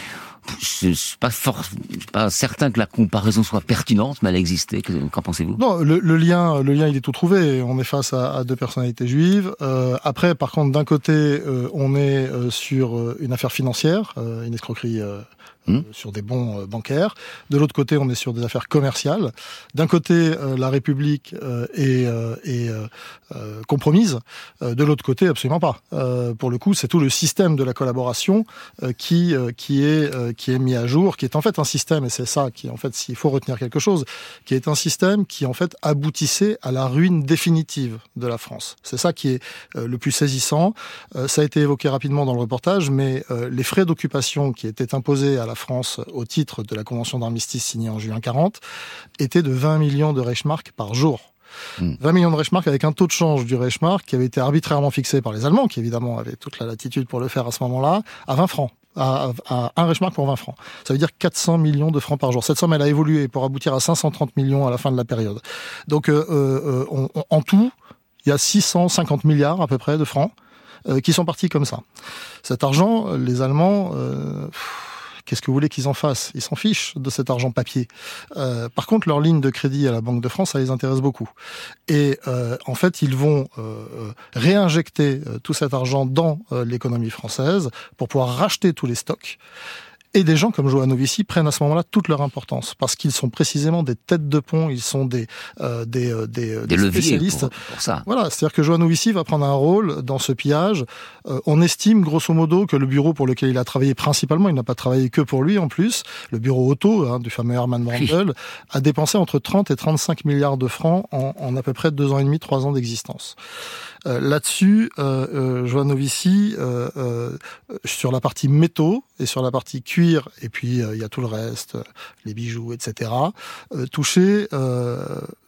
je suis pas fort, je suis pas certain que la comparaison soit pertinente, mais elle existait. Qu'en pensez-vous? Non, le, le lien, le lien, il est tout trouvé. On est face à, à deux personnalités juives. Euh, après, par contre, d'un côté, euh, on est euh, sur une affaire financière, euh, une escroquerie. Euh, Mmh. sur des bons euh, bancaires. De l'autre côté, on est sur des affaires commerciales. D'un côté, euh, la République euh, est, euh, est euh, euh, compromise. Euh, de l'autre côté, absolument pas. Euh, pour le coup, c'est tout le système de la collaboration euh, qui euh, qui est euh, qui est mis à jour, qui est en fait un système, et c'est ça qui, en fait, s'il faut retenir quelque chose, qui est un système qui en fait aboutissait à la ruine définitive de la France. C'est ça qui est euh, le plus saisissant. Euh, ça a été évoqué rapidement dans le reportage, mais euh, les frais d'occupation qui étaient imposés à la France au titre de la convention d'armistice signée en juin quarante étaient de vingt millions de Reichsmark par jour. Mmh. vingt millions de Reichsmark avec un taux de change du Reichsmark qui avait été arbitrairement fixé par les Allemands, qui évidemment avaient toute la latitude pour le faire à ce moment-là, à vingt francs. À, à un Reichsmark pour vingt francs. Ça veut dire quatre cents millions de francs par jour. Cette somme, elle a évolué pour aboutir à cinq cent trente millions à la fin de la période. Donc, euh, euh, on, on, en tout, il y a six cent cinquante milliards à peu près de francs euh, qui sont partis comme ça. Cet argent, les Allemands... Euh, Qu'est-ce que vous voulez qu'ils en fassent? Ils s'en fichent de cet argent papier. Euh, par contre, leur ligne de crédit à la Banque de France, ça les intéresse beaucoup. Et euh, en fait, ils vont euh, réinjecter euh, tout cet argent dans euh, l'économie française pour pouvoir racheter tous les stocks. Et des gens comme Johannovici prennent à ce moment-là toute leur importance, parce qu'ils sont précisément des têtes de pont, ils sont des euh, des euh, des, des, des spécialistes. Pour, pour ça. Voilà, c'est-à-dire que Johannovici va prendre un rôle dans ce pillage. Euh, on estime grosso modo que le bureau pour lequel il a travaillé principalement, il n'a pas travaillé que pour lui en plus, le bureau auto hein, du fameux Hermann Brandl, a dépensé entre trente et trente-cinq milliards de francs en, en à peu près deux ans et demi, trois ans d'existence. Euh, là-dessus, euh, euh, Johannovici, euh, euh, sur la partie métaux et sur la partie cuir, et puis il euh, y a tout le reste, les bijoux, et cetera, euh, touché euh,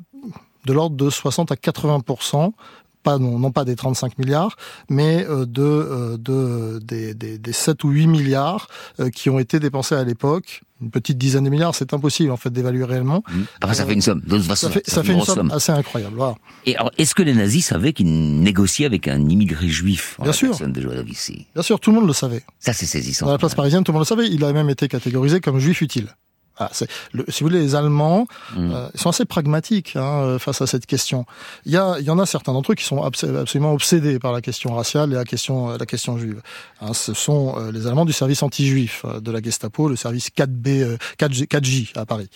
de l'ordre de soixante à quatre-vingts pour cent, pas, non, non pas des trente-cinq milliards, mais euh, de, euh, de, des, des, des sept ou huit milliards euh, qui ont été dépensés à l'époque. Une petite dizaine de milliards, c'est impossible en fait d'évaluer réellement. Mmh. Enfin, ça euh, fait une somme. Donc, ça, ça fait, ça ça fait une, une somme, somme assez incroyable. Voilà. Et alors, est-ce que les nazis savaient qu'ils négociaient avec un immigré juif en Bien la sûr. personne de Johannovici? Bien sûr, tout le monde le savait. Ça, c'est saisissant. Dans la place parisienne, tout le monde le savait. Il a même été catégorisé comme juif utile. Ah, c'est le, si vous voulez, les Allemands mmh. euh, sont assez pragmatiques hein, face à cette question. Il y a, il y en a certains d'entre eux qui sont abs- absolument obsédés par la question raciale et la question, la question juive. Hein, ce sont euh, les Allemands du service anti-juif euh, de la Gestapo, le service quatre B, euh, quatre G, quatre J à Paris.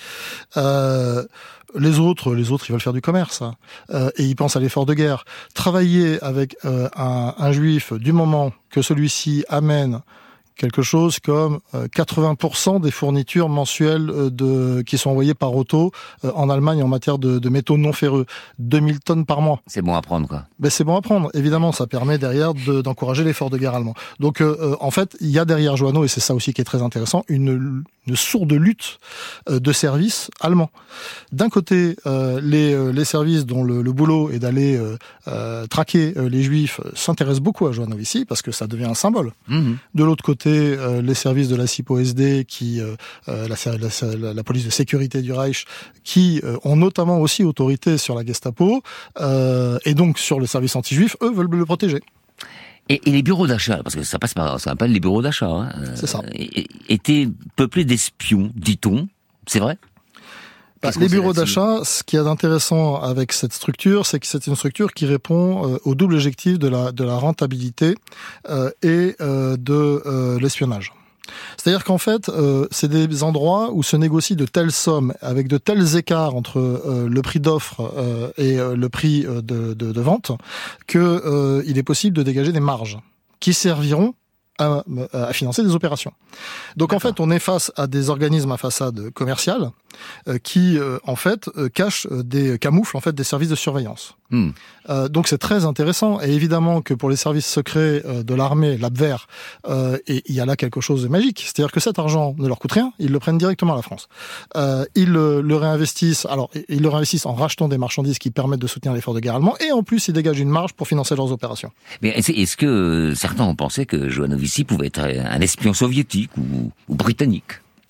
Euh, Les autres, les autres, ils veulent faire du commerce hein, euh, et ils pensent à l'effort de guerre. Travailler avec euh, un, un juif du moment que celui-ci amène quelque chose comme euh, quatre-vingts pour cent des fournitures mensuelles euh, de qui sont envoyées par auto euh, en Allemagne en matière de, de métaux non ferreux, deux mille tonnes par mois. C'est bon à prendre, quoi. Ben c'est bon à prendre. Évidemment, ça permet derrière de, d'encourager l'effort de guerre allemand. Donc, euh, en fait, il y a derrière Johanno, et c'est ça aussi qui est très intéressant, une, une sourde lutte euh, de services allemands. D'un côté, euh, les, euh, les services dont le, le boulot est d'aller euh, euh, traquer euh, les Juifs s'intéressent beaucoup à Johannovici parce que ça devient un symbole. Mmh. De l'autre côté, Euh, les services de la SIPO S D, qui, euh, la, la, la police de sécurité du Reich, qui euh, ont notamment aussi autorité sur la Gestapo, euh, et donc sur le service anti-juif, eux veulent le protéger. Et, et les bureaux d'achat, parce que ça passe par, ça s'appelle les bureaux d'achat, hein, c'est ça, étaient peuplés d'espions, dit-on. C'est vrai? Bah, les bureaux d'achat, ce qui est intéressant avec cette structure, c'est que c'est une structure qui répond euh, au double objectif de la, de la rentabilité euh, et euh, de euh, l'espionnage. C'est-à-dire qu'en fait, euh, c'est des endroits où se négocient de telles sommes, avec de tels écarts entre euh, le prix d'offre euh, et euh, le prix de, de, de vente, que euh, il est possible de dégager des marges qui serviront à, à financer des opérations. Donc D'accord. en fait, on est face à des organismes à façade commerciale euh, qui, euh, en fait, euh, cachent des camoufles en fait des services de surveillance. Hmm. Euh, donc c'est très intéressant. Et évidemment que pour les services secrets euh, de l'armée, l'Abwehr, euh, et il y a là quelque chose de magique. C'est-à-dire que cet argent ne leur coûte rien, ils le prennent directement à la France. Euh, ils le, le réinvestissent. Alors ils le réinvestissent en rachetant des marchandises qui permettent de soutenir l'effort de guerre allemand, et en plus ils dégagent une marge pour financer leurs opérations. Mais est-ce, est-ce que certains ont pensé que Johannovici pouvait être un espion soviétique ou, ou britannique?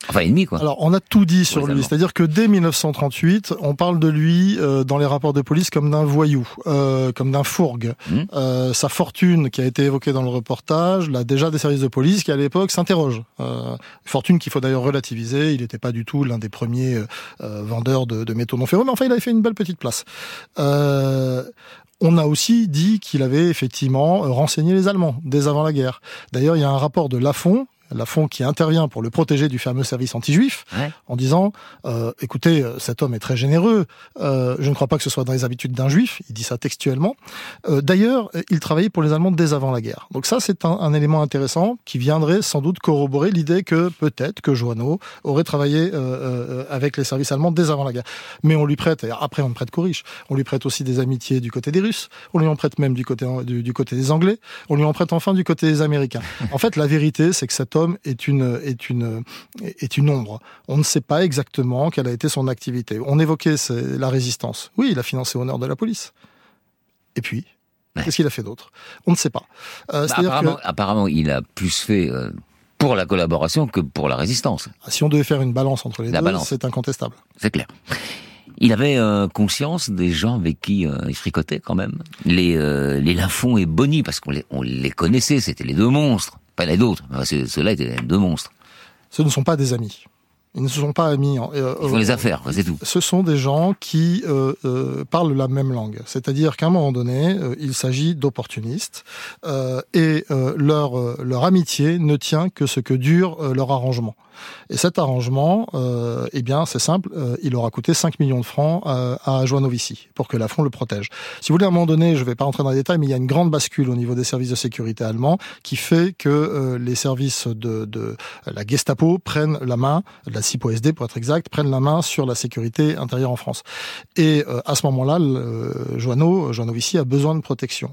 Enfin, ennemi, quoi. Alors, on a tout dit sur lui. C'est-à-dire que dès mille neuf cent trente-huit, on parle de lui euh, dans les rapports de police comme d'un voyou, euh, comme d'un fourgue. Mmh. Euh, sa fortune qui a été évoquée dans le reportage, là, déjà des services de police qui, à l'époque, s'interrogent. Euh, fortune qu'il faut d'ailleurs relativiser. Il n'était pas du tout l'un des premiers euh, vendeurs de, de métaux non ferreux, mais enfin, il avait fait une belle petite place. Euh, On a aussi dit qu'il avait effectivement renseigné les Allemands dès avant la guerre. D'ailleurs, il y a un rapport de Lafon, Lafon qui intervient pour le protéger du fameux service anti-juif, ouais. en disant euh, « Écoutez, cet homme est très généreux, euh, je ne crois pas que ce soit dans les habitudes d'un juif », il dit ça textuellement. Euh, d'ailleurs, il travaillait pour les Allemands dès avant la guerre. Donc ça, c'est un, un élément intéressant qui viendrait sans doute corroborer l'idée que peut-être que Joanneau aurait travaillé euh, euh, avec les services allemands dès avant la guerre. Mais on lui prête, et après on ne prête qu'aux riches, on lui prête aussi des amitiés du côté des Russes, on lui en prête même du côté, du, du côté des Anglais, on lui en prête enfin du côté des Américains. En fait, la vérité, c'est que cet homme est une, est une, est une ombre. On ne sait pas exactement quelle a été son activité. On évoquait la résistance. Oui, il a financé Honneur de la police. Et puis, ouais. qu'est-ce qu'il a fait d'autre ? On ne sait pas. Euh, bah, apparemment, que... apparemment, il a plus fait euh, pour la collaboration que pour la résistance. Si on devait faire une balance entre les la deux, balance. C'est incontestable. C'est clair. Il avait euh, conscience des gens avec qui euh, il fricotait quand même. Les, euh, les Lafon et Bonny, parce qu'on les, on les connaissait, c'était les deux monstres. Pas les d'autres, ceux-là étaient deux monstres. Ce ne sont pas des amis. Ils ne se sont pas amis. Euh, Ils font les affaires, c'est tout. Ce sont des gens qui euh, euh, parlent la même langue. C'est-à-dire qu'à un moment donné, euh, il s'agit d'opportunistes euh, et euh, leur, euh, leur amitié ne tient que ce que dure euh, leur arrangement. Et cet arrangement, euh, eh bien, c'est simple, euh, il aura coûté cinq millions de francs euh, à Joannovici pour que Lafon le protège. Si vous voulez, à un moment donné, je ne vais pas rentrer dans les détails, mais il y a une grande bascule au niveau des services de sécurité allemands qui fait que euh, les services de, de la Gestapo prennent la main, la C I P O S D pour être exact, prennent la main sur la sécurité intérieure en France. Et euh, à ce moment-là, euh, Joanneau, Joannovici a besoin de protection.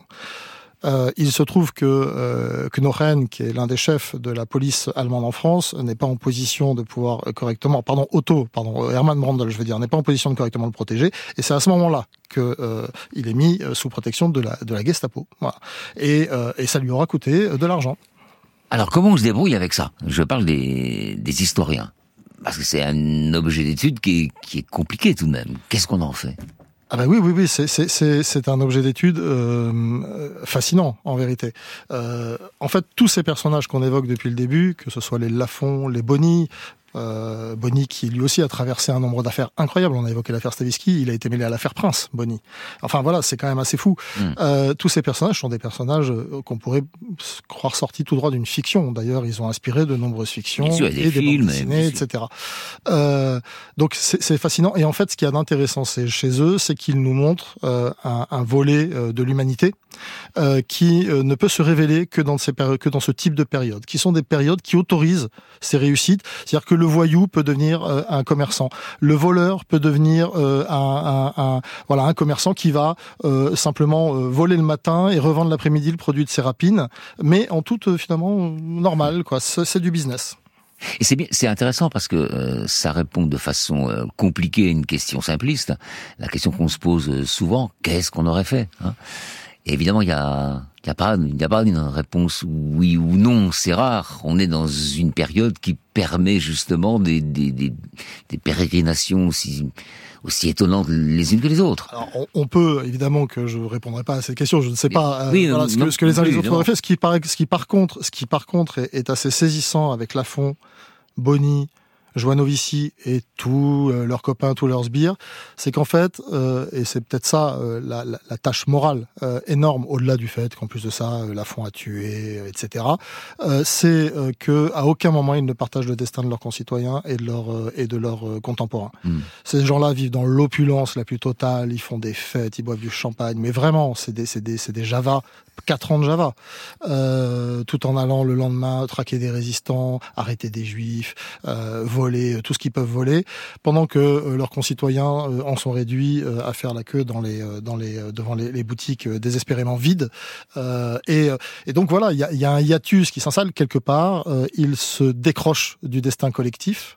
Euh, il se trouve que euh, Knochen, qui est l'un des chefs de la police allemande en France, n'est pas en position de pouvoir correctement, pardon, Otto, pardon, Hermann Brandl, je veux dire, n'est pas en position de correctement le protéger. Et c'est à ce moment-là que euh, il est mis sous protection de la de la Gestapo. Voilà. Et, euh, et ça lui aura coûté de l'argent. Alors comment on se débrouille avec ça ? Je parle des, des historiens, parce que c'est un objet d'étude qui est, qui est compliqué tout de même. Qu'est-ce qu'on en fait ? Ah ben oui, oui, oui, c'est c'est c'est c'est un objet d'étude euh, fascinant en vérité. Euh, en fait, tous ces personnages qu'on évoque depuis le début, que ce soit les Lafon, les Bonny, euh, Bonny qui lui aussi a traversé un nombre d'affaires incroyables. On a évoqué l'affaire Stavisky, il a été mêlé à l'affaire Prince, Bonny. Enfin voilà, c'est quand même assez fou. Mmh. Euh, tous ces personnages sont des personnages qu'on pourrait croire sortis tout droit d'une fiction. D'ailleurs, ils ont inspiré de nombreuses fictions sûr, et des, des films, bandes dessinées, et cetera. Euh, donc c'est, c'est fascinant. Et en fait, ce qu'il y a d'intéressant c'est, chez eux, c'est qu'ils nous montrent euh, un, un volet euh, de l'humanité euh, qui euh, ne peut se révéler que dans ces péri- que dans ce type de périodes, qui sont des périodes qui autorisent ces réussites. C'est-à-dire que le voyou peut devenir euh, un commerçant, le voleur peut devenir euh, un, un, un voilà un commerçant qui va euh, simplement euh, voler le matin et revendre l'après-midi le produit de ses rapines, mais en toute euh, finalement normal quoi. C'est, c'est du business. Et c'est bien, c'est intéressant parce que euh, ça répond de façon euh, compliquée à une question simpliste. La question qu'on se pose souvent, qu'est-ce qu'on aurait fait hein ? Et évidemment, il y a, il y a pas, il y a pas une réponse oui ou non. C'est rare. On est dans une période qui permet justement des des des, des pérégrinations aussi aussi étonnantes les unes que les autres. Alors, on, on peut évidemment que je répondrai pas à cette question. Je ne sais pas oui, euh, voilà, non, ce, que, ce que les uns et les autres oui, auraient fait. Ce qui par ce qui par contre, ce qui par contre est, est assez saisissant avec Lafon, Bonny, Joannovici et tous euh, leurs copains, tous leurs sbires, c'est qu'en fait, euh, et c'est peut-être ça euh, la, la, la tâche morale euh, énorme, au-delà du fait qu'en plus de ça, euh, Lafon a tué, euh, et cetera. Euh, c'est euh, que à aucun moment ils ne partagent le destin de leurs concitoyens et de leurs euh, et de leurs euh, contemporains. Mmh. Ces gens-là vivent dans l'opulence la plus totale. Ils font des fêtes, ils boivent du champagne, mais vraiment, c'est des c'est des c'est des Java. Quatre ans de Java, euh, tout en allant le lendemain traquer des résistants, arrêter des juifs, euh, voler tout ce qu'ils peuvent voler, pendant que euh, leurs concitoyens euh, en sont réduits euh, à faire la queue dans les, euh, dans les, euh, devant les, les boutiques euh, désespérément vides. Euh, et, et donc voilà, il y a, y a un hiatus qui s'installe quelque part. Euh, ils se décrochent du destin collectif.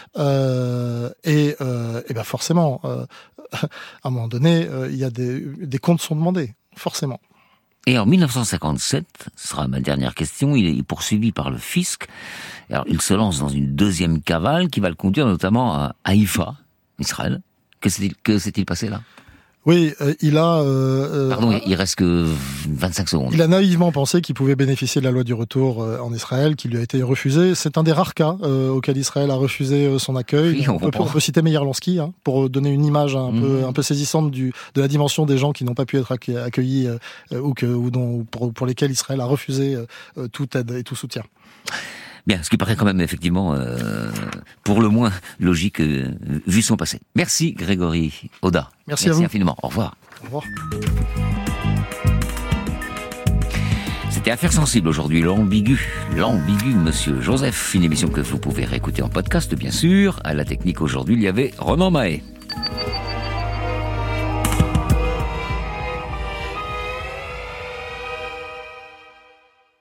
Euh, et, euh, et ben forcément, euh, à un moment donné, il euh, y a des, des comptes sont demandés, forcément. Et en mille neuf cent cinquante-sept, ce sera ma dernière question, il est poursuivi par le fisc. Alors, il se lance dans une deuxième cavale qui va le conduire notamment à Haïfa, Israël. Que s'est-il, que s'est-il passé là ? Oui, euh, il a... Euh, Pardon, euh, il reste que vingt-cinq secondes. Il a naïvement pensé qu'il pouvait bénéficier de la loi du retour euh, en Israël, qui lui a été refusée. C'est un des rares cas euh, auquel Israël a refusé euh, son accueil. Oui, on, on, peut, on peut citer Meir Lansky, hein, pour donner une image un, mmh. peu, un peu saisissante du, de la dimension des gens qui n'ont pas pu être accueillis euh, ou, que, ou dont, pour, pour lesquels Israël a refusé euh, toute aide et tout soutien. Bien, ce qui paraît quand même effectivement, euh, pour le moins logique, euh, vu son passé. Merci Grégory Oda. Merci, Merci à vous. infiniment. Au revoir. Au revoir. C'était Affaires sensibles aujourd'hui, l'ambigu, l'ambigu Monsieur Joseph, une émission que vous pouvez réécouter en podcast bien sûr. À la technique aujourd'hui, il y avait Ronan Mahé.